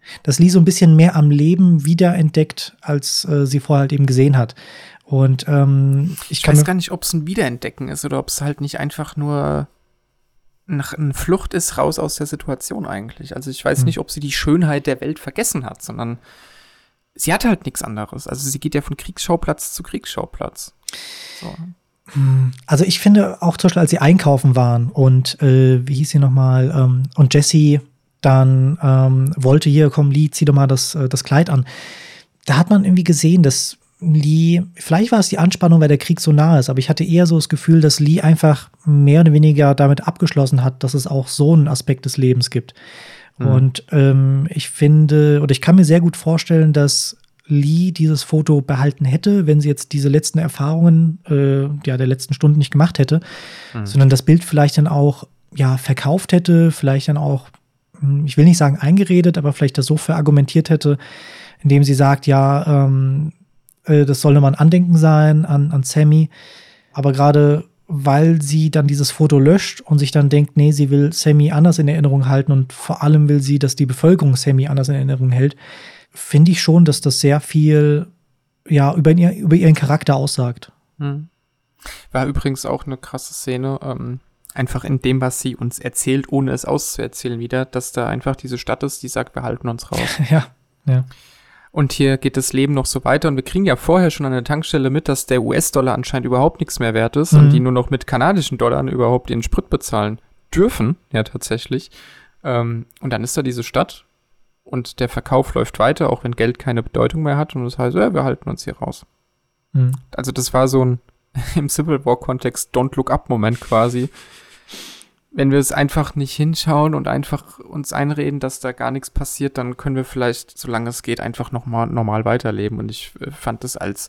dass Lee so ein bisschen mehr am Leben wiederentdeckt, als sie vorher halt eben gesehen hat. Und ich weiß gar nicht, ob es ein Wiederentdecken ist oder ob es halt nicht einfach nur eine Flucht ist raus aus der Situation eigentlich. Also ich weiß nicht, ob sie die Schönheit der Welt vergessen hat, sondern sie hat halt nichts anderes. Also sie geht ja von Kriegsschauplatz zu Kriegsschauplatz. So. Also ich finde auch zum Beispiel, als sie einkaufen waren und wie hieß sie nochmal, und Jessie dann wollte, hier, komm, Lee, zieh doch mal das Kleid an. Da hat man irgendwie gesehen, dass Lee, vielleicht war es die Anspannung, weil der Krieg so nah ist, aber ich hatte eher so das Gefühl, dass Lee einfach mehr oder weniger damit abgeschlossen hat, dass es auch so einen Aspekt des Lebens gibt. Und ich finde, oder ich kann mir sehr gut vorstellen, dass Lee dieses Foto behalten hätte, wenn sie jetzt diese letzten Erfahrungen der letzten Stunden nicht gemacht hätte, sondern das Bild vielleicht dann auch verkauft hätte, vielleicht dann auch, ich will nicht sagen eingeredet, aber vielleicht das so verargumentiert hätte, indem sie sagt, das soll nochmal ein Andenken sein an Sammy, aber gerade weil sie dann dieses Foto löscht und sich dann denkt, nee, sie will Sammy anders in Erinnerung halten und vor allem will sie, dass die Bevölkerung Sammy anders in Erinnerung hält, finde ich schon, dass das sehr viel über ihren Charakter aussagt. War übrigens auch eine krasse Szene, einfach in dem, was sie uns erzählt, ohne es auszuerzählen wieder, dass da einfach diese Stadt ist, die sagt, wir halten uns raus. Ja. Und hier geht das Leben noch so weiter und wir kriegen ja vorher schon an der Tankstelle mit, dass der US-Dollar anscheinend überhaupt nichts mehr wert ist und die nur noch mit kanadischen Dollar überhaupt den Sprit bezahlen dürfen, ja tatsächlich. Und dann ist da diese Stadt und der Verkauf läuft weiter, auch wenn Geld keine Bedeutung mehr hat und das heißt, wir halten uns hier raus. Also das war so ein im Civil War-Kontext Don't-Look-Up-Moment quasi. Wenn wir es einfach nicht hinschauen und einfach uns einreden, dass da gar nichts passiert, dann können wir vielleicht, solange es geht, einfach nochmal normal weiterleben. Und ich fand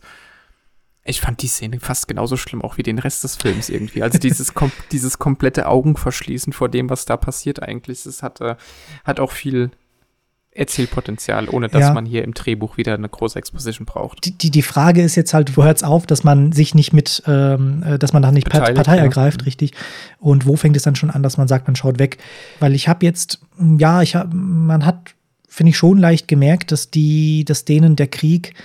die Szene fast genauso schlimm, auch wie den Rest des Films irgendwie. Also dieses komplette Augenverschließen vor dem, was da passiert eigentlich, das hat auch viel Erzählpotenzial, ohne dass man hier im Drehbuch wieder eine große Exposition braucht. Die Frage ist jetzt halt, wo hört es auf, dass man sich nicht dass man da nicht Partei ergreift, richtig? Und wo fängt es dann schon an, dass man sagt, man schaut weg? Weil ich habe jetzt, man hat, finde ich, schon leicht gemerkt, dass denen der Krieg,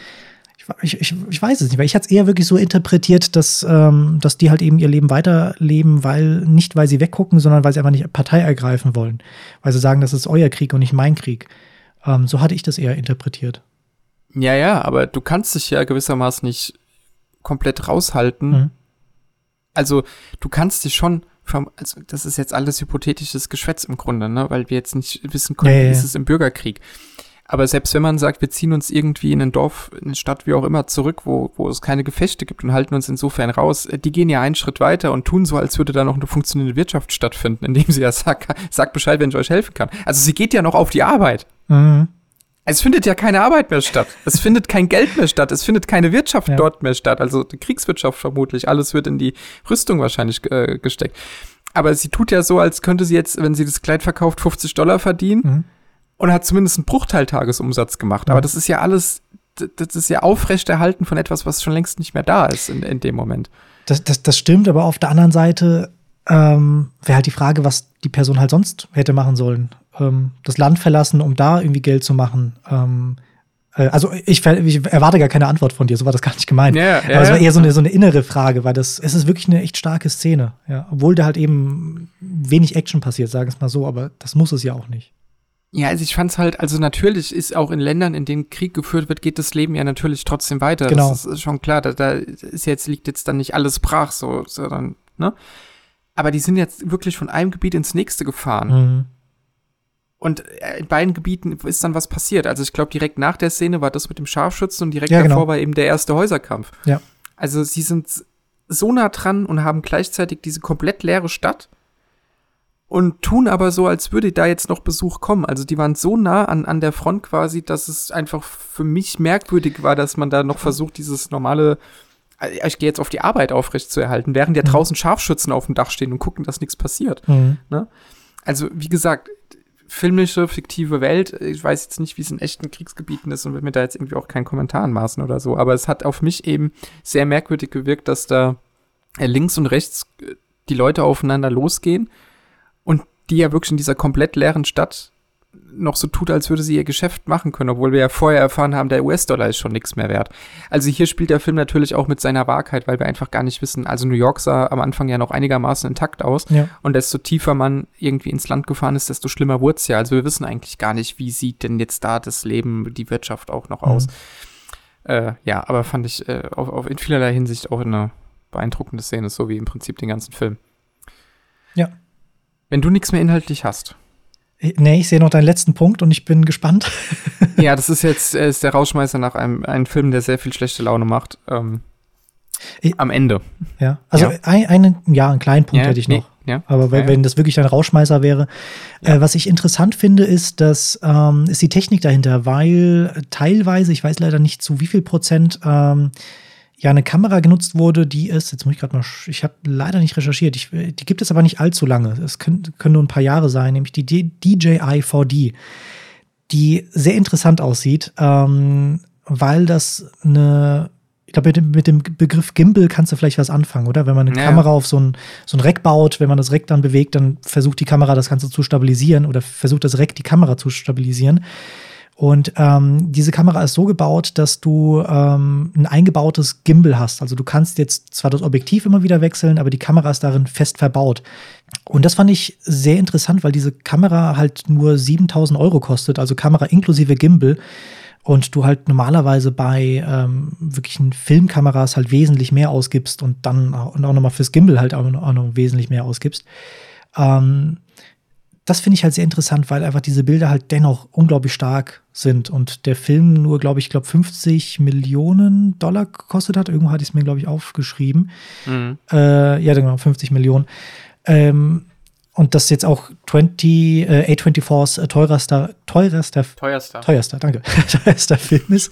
ich weiß es nicht, weil ich hatte es eher wirklich so interpretiert, dass die halt eben ihr Leben weiterleben, nicht weil sie weggucken, sondern weil sie einfach nicht Partei ergreifen wollen. Weil sie sagen, das ist euer Krieg und nicht mein Krieg. So hatte ich das eher interpretiert. Ja, aber du kannst dich ja gewissermaßen nicht komplett raushalten. Also du kannst dich schon also das ist jetzt alles hypothetisches Geschwätz im Grunde, ne? Weil wir jetzt nicht wissen können, wie ist es im Bürgerkrieg. Aber selbst wenn man sagt, wir ziehen uns irgendwie in ein Dorf, in eine Stadt, wie auch immer, zurück, wo es keine Gefechte gibt und halten uns insofern raus, die gehen ja einen Schritt weiter und tun so, als würde da noch eine funktionierende Wirtschaft stattfinden, indem sie ja sagt Bescheid, wenn ich euch helfen kann. Also sie geht ja noch auf die Arbeit. Es findet ja keine Arbeit mehr statt. Es findet kein Geld mehr statt. Es findet keine Wirtschaft dort mehr statt. Also die Kriegswirtschaft vermutlich. Alles wird in die Rüstung wahrscheinlich gesteckt. Aber sie tut ja so, als könnte sie jetzt, wenn sie das Kleid verkauft, $50 verdienen und hat zumindest einen Bruchteil Tagesumsatz gemacht. Aber das ist ja alles, das ist ja Aufrechterhalten von etwas, was schon längst nicht mehr da ist in dem Moment. Das stimmt, aber auf der anderen Seite wäre halt die Frage, was die Person halt sonst hätte machen sollen. Das Land verlassen, um da irgendwie Geld zu machen. Also ich erwarte gar keine Antwort von dir, so war das gar nicht gemeint. Aber es war eher so eine innere Frage, weil es ist wirklich eine echt starke Szene. Ja, obwohl da halt eben wenig Action passiert, sagen wir es mal so, aber das muss es ja auch nicht. Ja, also ich fand's halt, also natürlich ist auch in Ländern, in denen Krieg geführt wird, geht das Leben ja natürlich trotzdem weiter. Genau. Das ist schon klar, da liegt jetzt dann nicht alles brach, sondern, ne? Aber die sind jetzt wirklich von einem Gebiet ins nächste gefahren. Und in beiden Gebieten ist dann was passiert. Also ich glaube, direkt nach der Szene war das mit dem Scharfschützen und direkt davor war eben der erste Häuserkampf. Ja. Also sie sind so nah dran und haben gleichzeitig diese komplett leere Stadt und tun aber so, als würde da jetzt noch Besuch kommen. Also die waren so nah an der Front quasi, dass es einfach für mich merkwürdig war, dass man da noch versucht, dieses normale, ich gehe jetzt auf die Arbeit aufrecht zu erhalten, während ja draußen Scharfschützen auf dem Dach stehen und gucken, dass nichts passiert. Ne? Also wie gesagt, filmische, fiktive Welt. Ich weiß jetzt nicht, wie es in echten Kriegsgebieten ist und will mir da jetzt irgendwie auch keinen Kommentar anmaßen oder so. Aber es hat auf mich eben sehr merkwürdig gewirkt, dass da links und rechts die Leute aufeinander losgehen und die ja wirklich in dieser komplett leeren Stadt noch so tut, als würde sie ihr Geschäft machen können, obwohl wir ja vorher erfahren haben, der US-Dollar ist schon nichts mehr wert. Also hier spielt der Film natürlich auch mit seiner Wahrheit, weil wir einfach gar nicht wissen, also New York sah am Anfang ja noch einigermaßen intakt aus und desto tiefer man irgendwie ins Land gefahren ist, desto schlimmer wurde es ja. Also wir wissen eigentlich gar nicht, wie sieht denn jetzt da das Leben, die Wirtschaft auch noch aus. Aber fand ich in vielerlei Hinsicht auch eine beeindruckende Szene, so wie im Prinzip den ganzen Film. Ja. Wenn du nichts mehr inhaltlich hast. Nee, ich sehe noch deinen letzten Punkt und ich bin gespannt. Ja, das ist jetzt ist der Rausschmeißer nach einem Film, der sehr viel schlechte Laune macht. Am Ende. Ja, also einen kleinen Punkt hätte ich noch. Aber wenn das wirklich ein Rausschmeißer wäre. Was ich interessant finde, ist die Technik dahinter, weil teilweise, ich weiß leider nicht zu wie viel Prozent, eine Kamera genutzt wurde, jetzt muss ich gerade mal, ich habe leider nicht recherchiert, die gibt es aber nicht allzu lange. Es können nur ein paar Jahre sein, nämlich die DJI 4D, die sehr interessant aussieht, weil das ich glaube, mit dem Begriff Gimbal kannst du vielleicht was anfangen, oder? Wenn man eine Kamera auf so ein Rack baut, wenn man das Rack dann bewegt, dann versucht die Kamera das Ganze zu stabilisieren oder versucht das Rack die Kamera zu stabilisieren. Und diese Kamera ist so gebaut, dass du ein eingebautes Gimbal hast. Also du kannst jetzt zwar das Objektiv immer wieder wechseln, aber die Kamera ist darin fest verbaut. Und das fand ich sehr interessant, weil diese Kamera halt nur 7.000 € kostet, also Kamera inklusive Gimbal. Und du halt normalerweise bei wirklichen Filmkameras halt wesentlich mehr ausgibst und dann auch nochmal fürs Gimbal halt auch noch wesentlich mehr ausgibst. Das finde ich halt sehr interessant, weil einfach diese Bilder halt dennoch unglaublich stark sind und der Film nur, glaube ich, 50 Millionen $ gekostet hat. Irgendwo hatte ich es mir, glaube ich, aufgeschrieben. Genau, 50 Millionen. Und das jetzt auch A24s teuerster Film ist,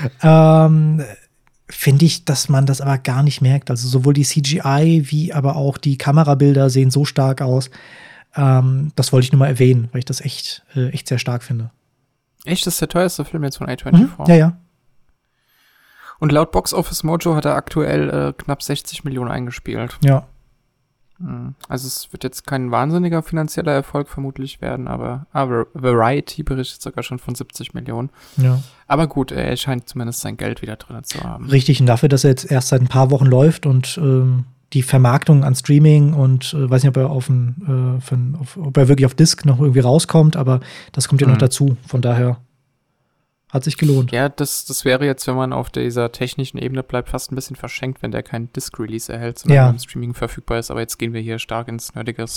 finde ich, dass man das aber gar nicht merkt. Also sowohl die CGI wie aber auch die Kamerabilder sehen so stark aus. Das wollte ich nur mal erwähnen, weil ich das echt sehr stark finde. Echt? Das ist der teuerste Film jetzt von A24? Ja. Und laut Box Office Mojo hat er aktuell knapp 60 Millionen eingespielt. Ja. Also es wird jetzt kein wahnsinniger finanzieller Erfolg vermutlich werden, aber Variety berichtet sogar schon von 70 Millionen. Ja. Aber gut, er scheint zumindest sein Geld wieder drin zu haben. Richtig, und dafür, dass er jetzt erst seit ein paar Wochen läuft und die Vermarktung an Streaming und weiß nicht, ob er ob er wirklich auf Disc noch irgendwie rauskommt, aber das kommt ja noch dazu. Von daher hat sich gelohnt. Ja, das wäre jetzt, wenn man auf dieser technischen Ebene bleibt, fast ein bisschen verschenkt, wenn der keinen Disc-Release erhält, sondern im Streaming verfügbar ist. Aber jetzt gehen wir hier stark ins Nerdiges.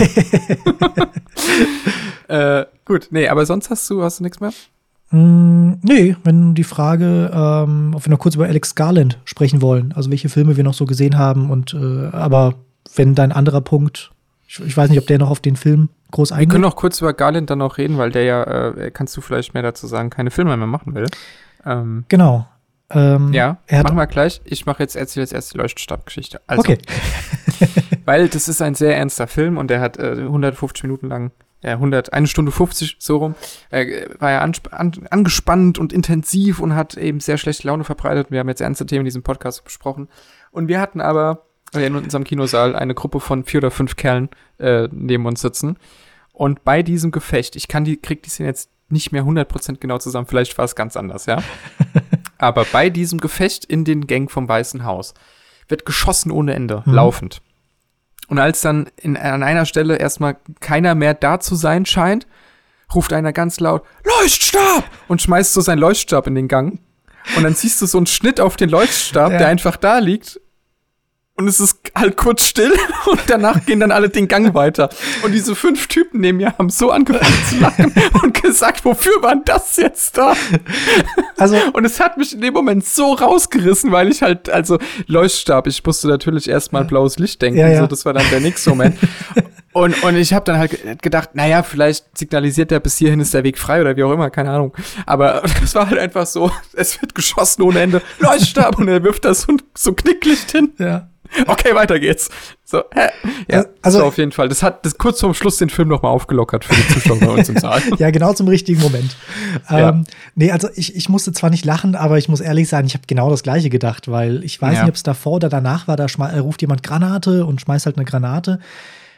Gut, nee, aber sonst hast du nichts mehr? Nee, wenn die Frage, ob wir noch kurz über Alex Garland sprechen wollen, also welche Filme wir noch so gesehen haben aber wenn dein anderer Punkt, ich weiß nicht, ob der noch auf den Film groß eingeht. Wir können noch kurz über Garland dann noch reden, weil der ja, kannst du vielleicht mehr dazu sagen, keine Filme mehr machen will. Genau. Machen wir gleich. Ich erzähle jetzt erst die Leuchtstabgeschichte. Also, okay. Weil das ist ein sehr ernster Film und der hat 150 Minuten lang, 1 Stunde 50, so rum, war ja angespannt und intensiv und hat eben sehr schlechte Laune verbreitet. Wir haben jetzt ernste Themen in diesem Podcast besprochen. Und wir hatten aber in unserem Kinosaal eine Gruppe von 4 oder 5 Kerlen neben uns sitzen. Und bei diesem Gefecht, krieg die Szene jetzt nicht mehr 100% genau zusammen, vielleicht war es ganz anders, ja. Aber bei diesem Gefecht in den Gängen vom Weißen Haus wird geschossen ohne Ende, laufend. Und als dann an einer Stelle erstmal keiner mehr da zu sein scheint, ruft einer ganz laut, Leuchtstab! Und schmeißt so seinen Leuchtstab in den Gang. Und dann siehst du so einen Schnitt auf den Leuchtstab, der einfach da liegt. Und es ist halt kurz still und danach gehen dann alle den Gang weiter. Und diese 5 Typen neben mir haben so angefangen zu lachen und gesagt, wofür war das jetzt da? Und es hat mich in dem Moment so rausgerissen, weil ich halt, Leuchtstab, ich musste natürlich erstmal blaues Licht denken, so, das war dann der nächste Moment. Und ich habe dann halt gedacht, naja, vielleicht signalisiert der, bis hierhin ist der Weg frei oder wie auch immer, keine Ahnung. Aber das war halt einfach so, es wird geschossen ohne Ende, Leuchtstab, und er wirft das so Knicklicht hin. Ja. Okay, weiter geht's. So, also auf jeden Fall. Das hat kurz vorm Schluss den Film nochmal aufgelockert für die Zuschauer bei uns im Saal. Ja, genau zum richtigen Moment. Nee, also ich musste zwar nicht lachen, aber ich muss ehrlich sagen, ich habe genau das Gleiche gedacht, weil ich weiß nicht, ob es davor oder danach war, da ruft jemand Granate und schmeißt halt eine Granate.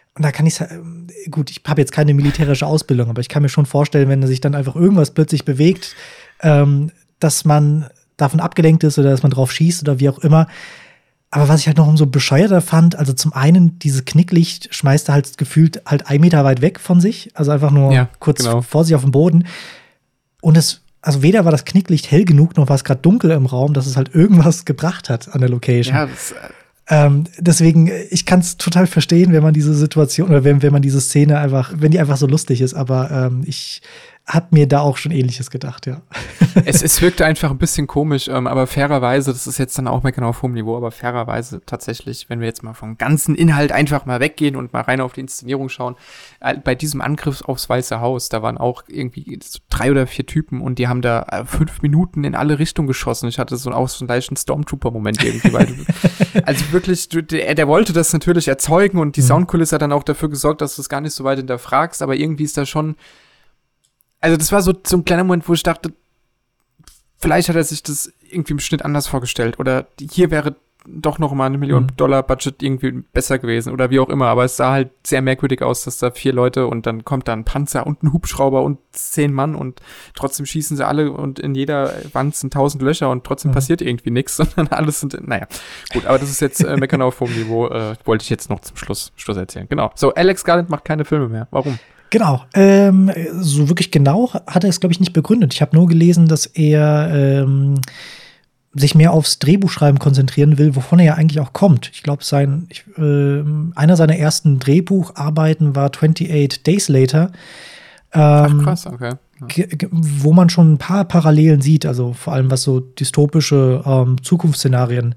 Und da kann ich gut, ich habe jetzt keine militärische Ausbildung, aber ich kann mir schon vorstellen, wenn sich dann einfach irgendwas plötzlich bewegt, dass man davon abgelenkt ist oder dass man drauf schießt oder wie auch immer. Aber was ich halt noch umso bescheuerter fand, also zum einen, dieses Knicklicht schmeißt er halt gefühlt halt 1 Meter weit weg von sich, also einfach nur kurz vor sich auf dem Boden. Und also weder war das Knicklicht hell genug, noch war es gerade dunkel im Raum, dass es halt irgendwas gebracht hat an der Location. Ja, deswegen, ich kann es total verstehen, wenn man diese Situation oder wenn man diese Szene einfach, wenn die einfach so lustig ist, aber ich habe mir da auch schon Ähnliches gedacht, ja. Es wirkte einfach ein bisschen komisch, aber fairerweise, das ist jetzt dann auch meckern auf hohem Niveau, aber fairerweise tatsächlich, wenn wir jetzt mal vom ganzen Inhalt einfach mal weggehen und mal rein auf die Inszenierung schauen, bei diesem Angriff aufs Weiße Haus, da waren auch irgendwie 3 oder 4 Typen und die haben da 5 Minuten in alle Richtungen geschossen. Ich hatte so einen leichten Stormtrooper-Moment irgendwie, weil also wirklich, der wollte das natürlich erzeugen und die Soundkulisse hat dann auch dafür gesorgt, dass du es gar nicht so weit hinterfragst, aber irgendwie ist da schon. Also das war so ein kleiner Moment, wo ich dachte, vielleicht hat er sich das irgendwie im Schnitt anders vorgestellt oder hier wäre doch noch mal $1 Million Budget irgendwie besser gewesen oder wie auch immer, aber es sah halt sehr merkwürdig aus, dass da 4 Leute und dann kommt da ein Panzer und ein Hubschrauber und 10 Mann und trotzdem schießen sie alle und in jeder Wand sind 1000 Löcher und trotzdem passiert irgendwie nichts, sondern alles sind, naja, gut, aber das ist jetzt meckern auf hohem Niveau, wollte ich jetzt noch zum Schluss erzählen. Genau, so Alex Garland macht keine Filme mehr, warum? Genau. So wirklich genau hat er es, glaube ich, nicht begründet. Ich habe nur gelesen, dass er sich mehr aufs Drehbuchschreiben konzentrieren will, wovon er ja eigentlich auch kommt. Ich glaube, einer seiner ersten Drehbucharbeiten war 28 Days Later. Ach krass, okay. Ja. Wo man schon ein paar Parallelen sieht, also vor allem was so dystopische Zukunftsszenarien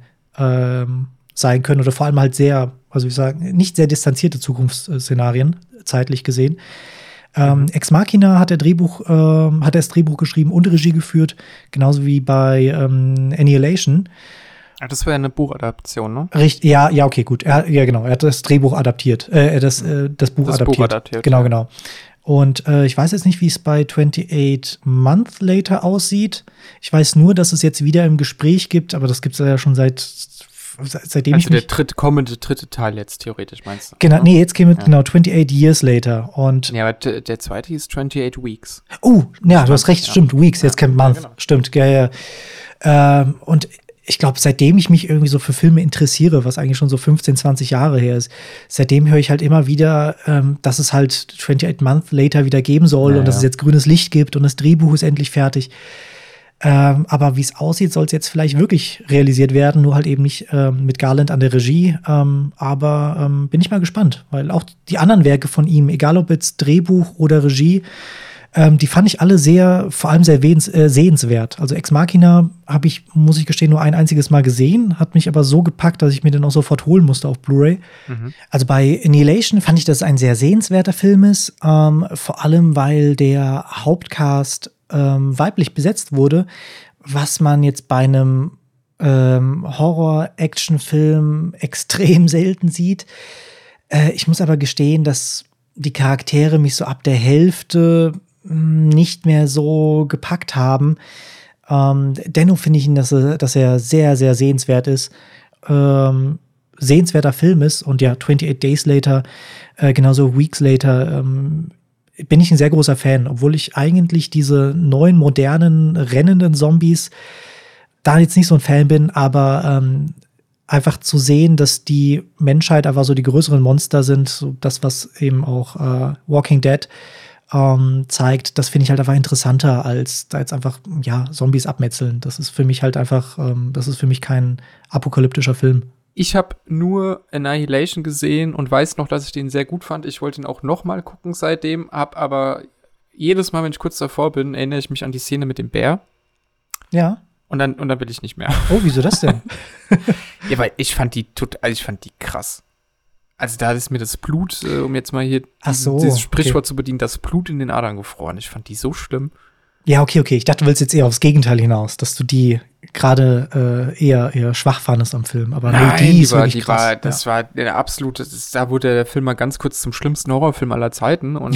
sein können oder vor allem halt nicht sehr distanzierte Zukunftsszenarien, zeitlich gesehen. Ex Machina hat das Drehbuch geschrieben und Regie geführt, genauso wie bei Annihilation. Ach, das wäre eine Buchadaption, ne? Richtig, ja, okay, gut. Er hat das Drehbuch adaptiert. Das Buch adaptiert. Genau. Und ich weiß jetzt nicht, wie es bei 28 Months Later aussieht. Ich weiß nur, dass es jetzt wieder im Gespräch gibt, aber das gibt es ja schon seitdem also der dritte Teil jetzt theoretisch, meinst du? Genau, nee, jetzt käme 28 Years Later. Und ja, aber der zweite hieß 28 Weeks. Oh, ja, du hast recht, stimmt, Weeks, jetzt käme Month, genau. Stimmt, ja. Und ich glaube, seitdem ich mich irgendwie so für Filme interessiere, was eigentlich schon so 15, 20 Jahre her ist, seitdem höre ich halt immer wieder, dass es halt 28 Months Later wieder geben soll und dass es jetzt grünes Licht gibt und das Drehbuch ist endlich fertig. Aber wie es aussieht, soll es jetzt vielleicht wirklich realisiert werden, nur halt eben nicht mit Garland an der Regie. Aber bin ich mal gespannt, weil auch die anderen Werke von ihm, egal ob jetzt Drehbuch oder Regie, die fand ich alle vor allem sehr sehenswert. Also Ex Machina habe ich, muss ich gestehen, nur ein einziges Mal gesehen, hat mich aber so gepackt, dass ich mir den auch sofort holen musste auf Blu-ray. Also bei Annihilation fand ich, dass es ein sehr sehenswerter Film ist, vor allem, weil der Hauptcast weiblich besetzt wurde, was man jetzt bei einem Horror-Action-Film extrem selten sieht. Ich muss aber gestehen, dass die Charaktere mich so ab der Hälfte nicht mehr so gepackt haben. Dennoch finde ich ihn, dass er sehr, sehr sehenswert ist. Sehenswerter Film ist. Und ja, 28 Days Later, genauso Weeks Later, bin ich ein sehr großer Fan, obwohl ich eigentlich diese neuen, modernen, rennenden Zombies da jetzt nicht so ein Fan bin, aber einfach zu sehen, dass die Menschheit einfach so die größeren Monster sind, so das, was eben auch Walking Dead zeigt, das finde ich halt einfach interessanter, als da jetzt einfach, Zombies abmetzeln. Das ist für mich halt einfach, das ist für mich kein apokalyptischer Film. Ich habe nur Annihilation gesehen und weiß noch, dass ich den sehr gut fand. Ich wollte ihn auch noch mal gucken seitdem, hab aber jedes Mal, wenn ich kurz davor bin, erinnere ich mich an die Szene mit dem Bär. Ja. Und dann will ich nicht mehr. Oh, wieso das denn? Ja, weil ich fand die krass. Also da ist mir das Blut, um jetzt mal hier dieses Sprichwort zu bedienen, das Blut in den Adern gefroren. Ich fand die so schlimm. Ja, okay. Ich dachte, du willst jetzt eher aufs Gegenteil hinaus, dass du die gerade eher schwach fandest am Film. Aber nein, die ist wirklich krass. Das war der absolute, da wurde der Film mal ganz kurz zum schlimmsten Horrorfilm aller Zeiten. Und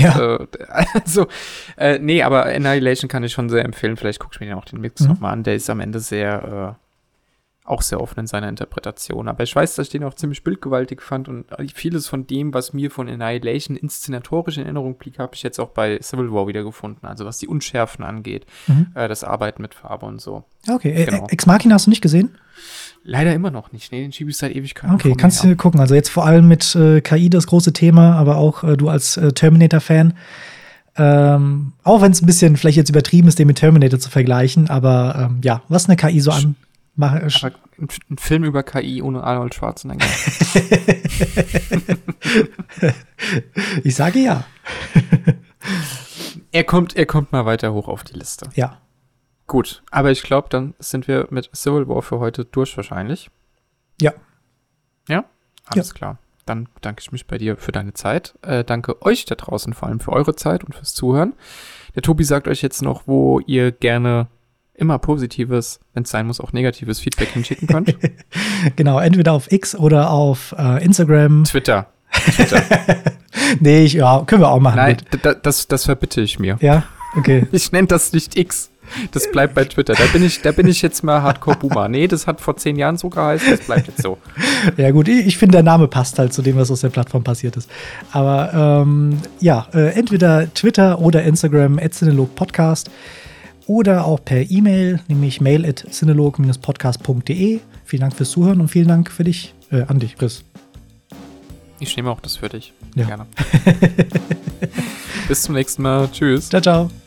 nee, aber Annihilation kann ich schon sehr empfehlen. Vielleicht gucke ich mir auch den Mix nochmal an. Der ist am Ende sehr auch sehr offen in seiner Interpretation. Aber ich weiß, dass ich den auch ziemlich bildgewaltig fand und vieles von dem, was mir von Annihilation inszenatorisch in Erinnerung blieb, habe ich jetzt auch bei Civil War wiedergefunden. Also was die Unschärfen angeht, das Arbeiten mit Farbe und so. Okay, genau. Ex Machina hast du nicht gesehen? Leider immer noch nicht. Nee, den schiebe ich seit Ewigkeiten. Okay, kannst du gucken. Also jetzt vor allem mit KI das große Thema, aber auch du als Terminator-Fan. Auch wenn es ein bisschen vielleicht jetzt übertrieben ist, den mit Terminator zu vergleichen, aber ja, was eine KI so an ein Film über KI ohne Arnold Schwarzenegger. Ich sage ja. Er kommt mal weiter hoch auf die Liste. Ja. Gut, aber ich glaube, dann sind wir mit Civil War für heute durch wahrscheinlich. Ja. Ja? Alles klar. Dann bedanke ich mich bei dir für deine Zeit. Danke euch da draußen vor allem für eure Zeit und fürs Zuhören. Der Tobi sagt euch jetzt noch, wo ihr gerne immer positives, wenn es sein muss, auch negatives Feedback hinschicken könnt. Genau, entweder auf X oder auf Instagram. Twitter. Nee, können wir auch machen. Nein, das verbitte ich mir. Ja, okay. Ich nenne das nicht X. Das bleibt bei Twitter. Da bin ich jetzt mal Hardcore-Boomer. Nee, das hat vor 10 Jahren so geheißen, das bleibt jetzt so. Ja gut, ich finde, der Name passt halt zu dem, was aus der Plattform passiert ist. Aber entweder Twitter oder Instagram @cinelog-podcast oder auch per E-Mail, nämlich mail@cinelog-podcast.de. Vielen Dank fürs Zuhören und vielen Dank für dich, an dich, Chris. Ich nehme auch das für dich. Ja. Gerne. Bis zum nächsten Mal. Tschüss. Ciao, ciao.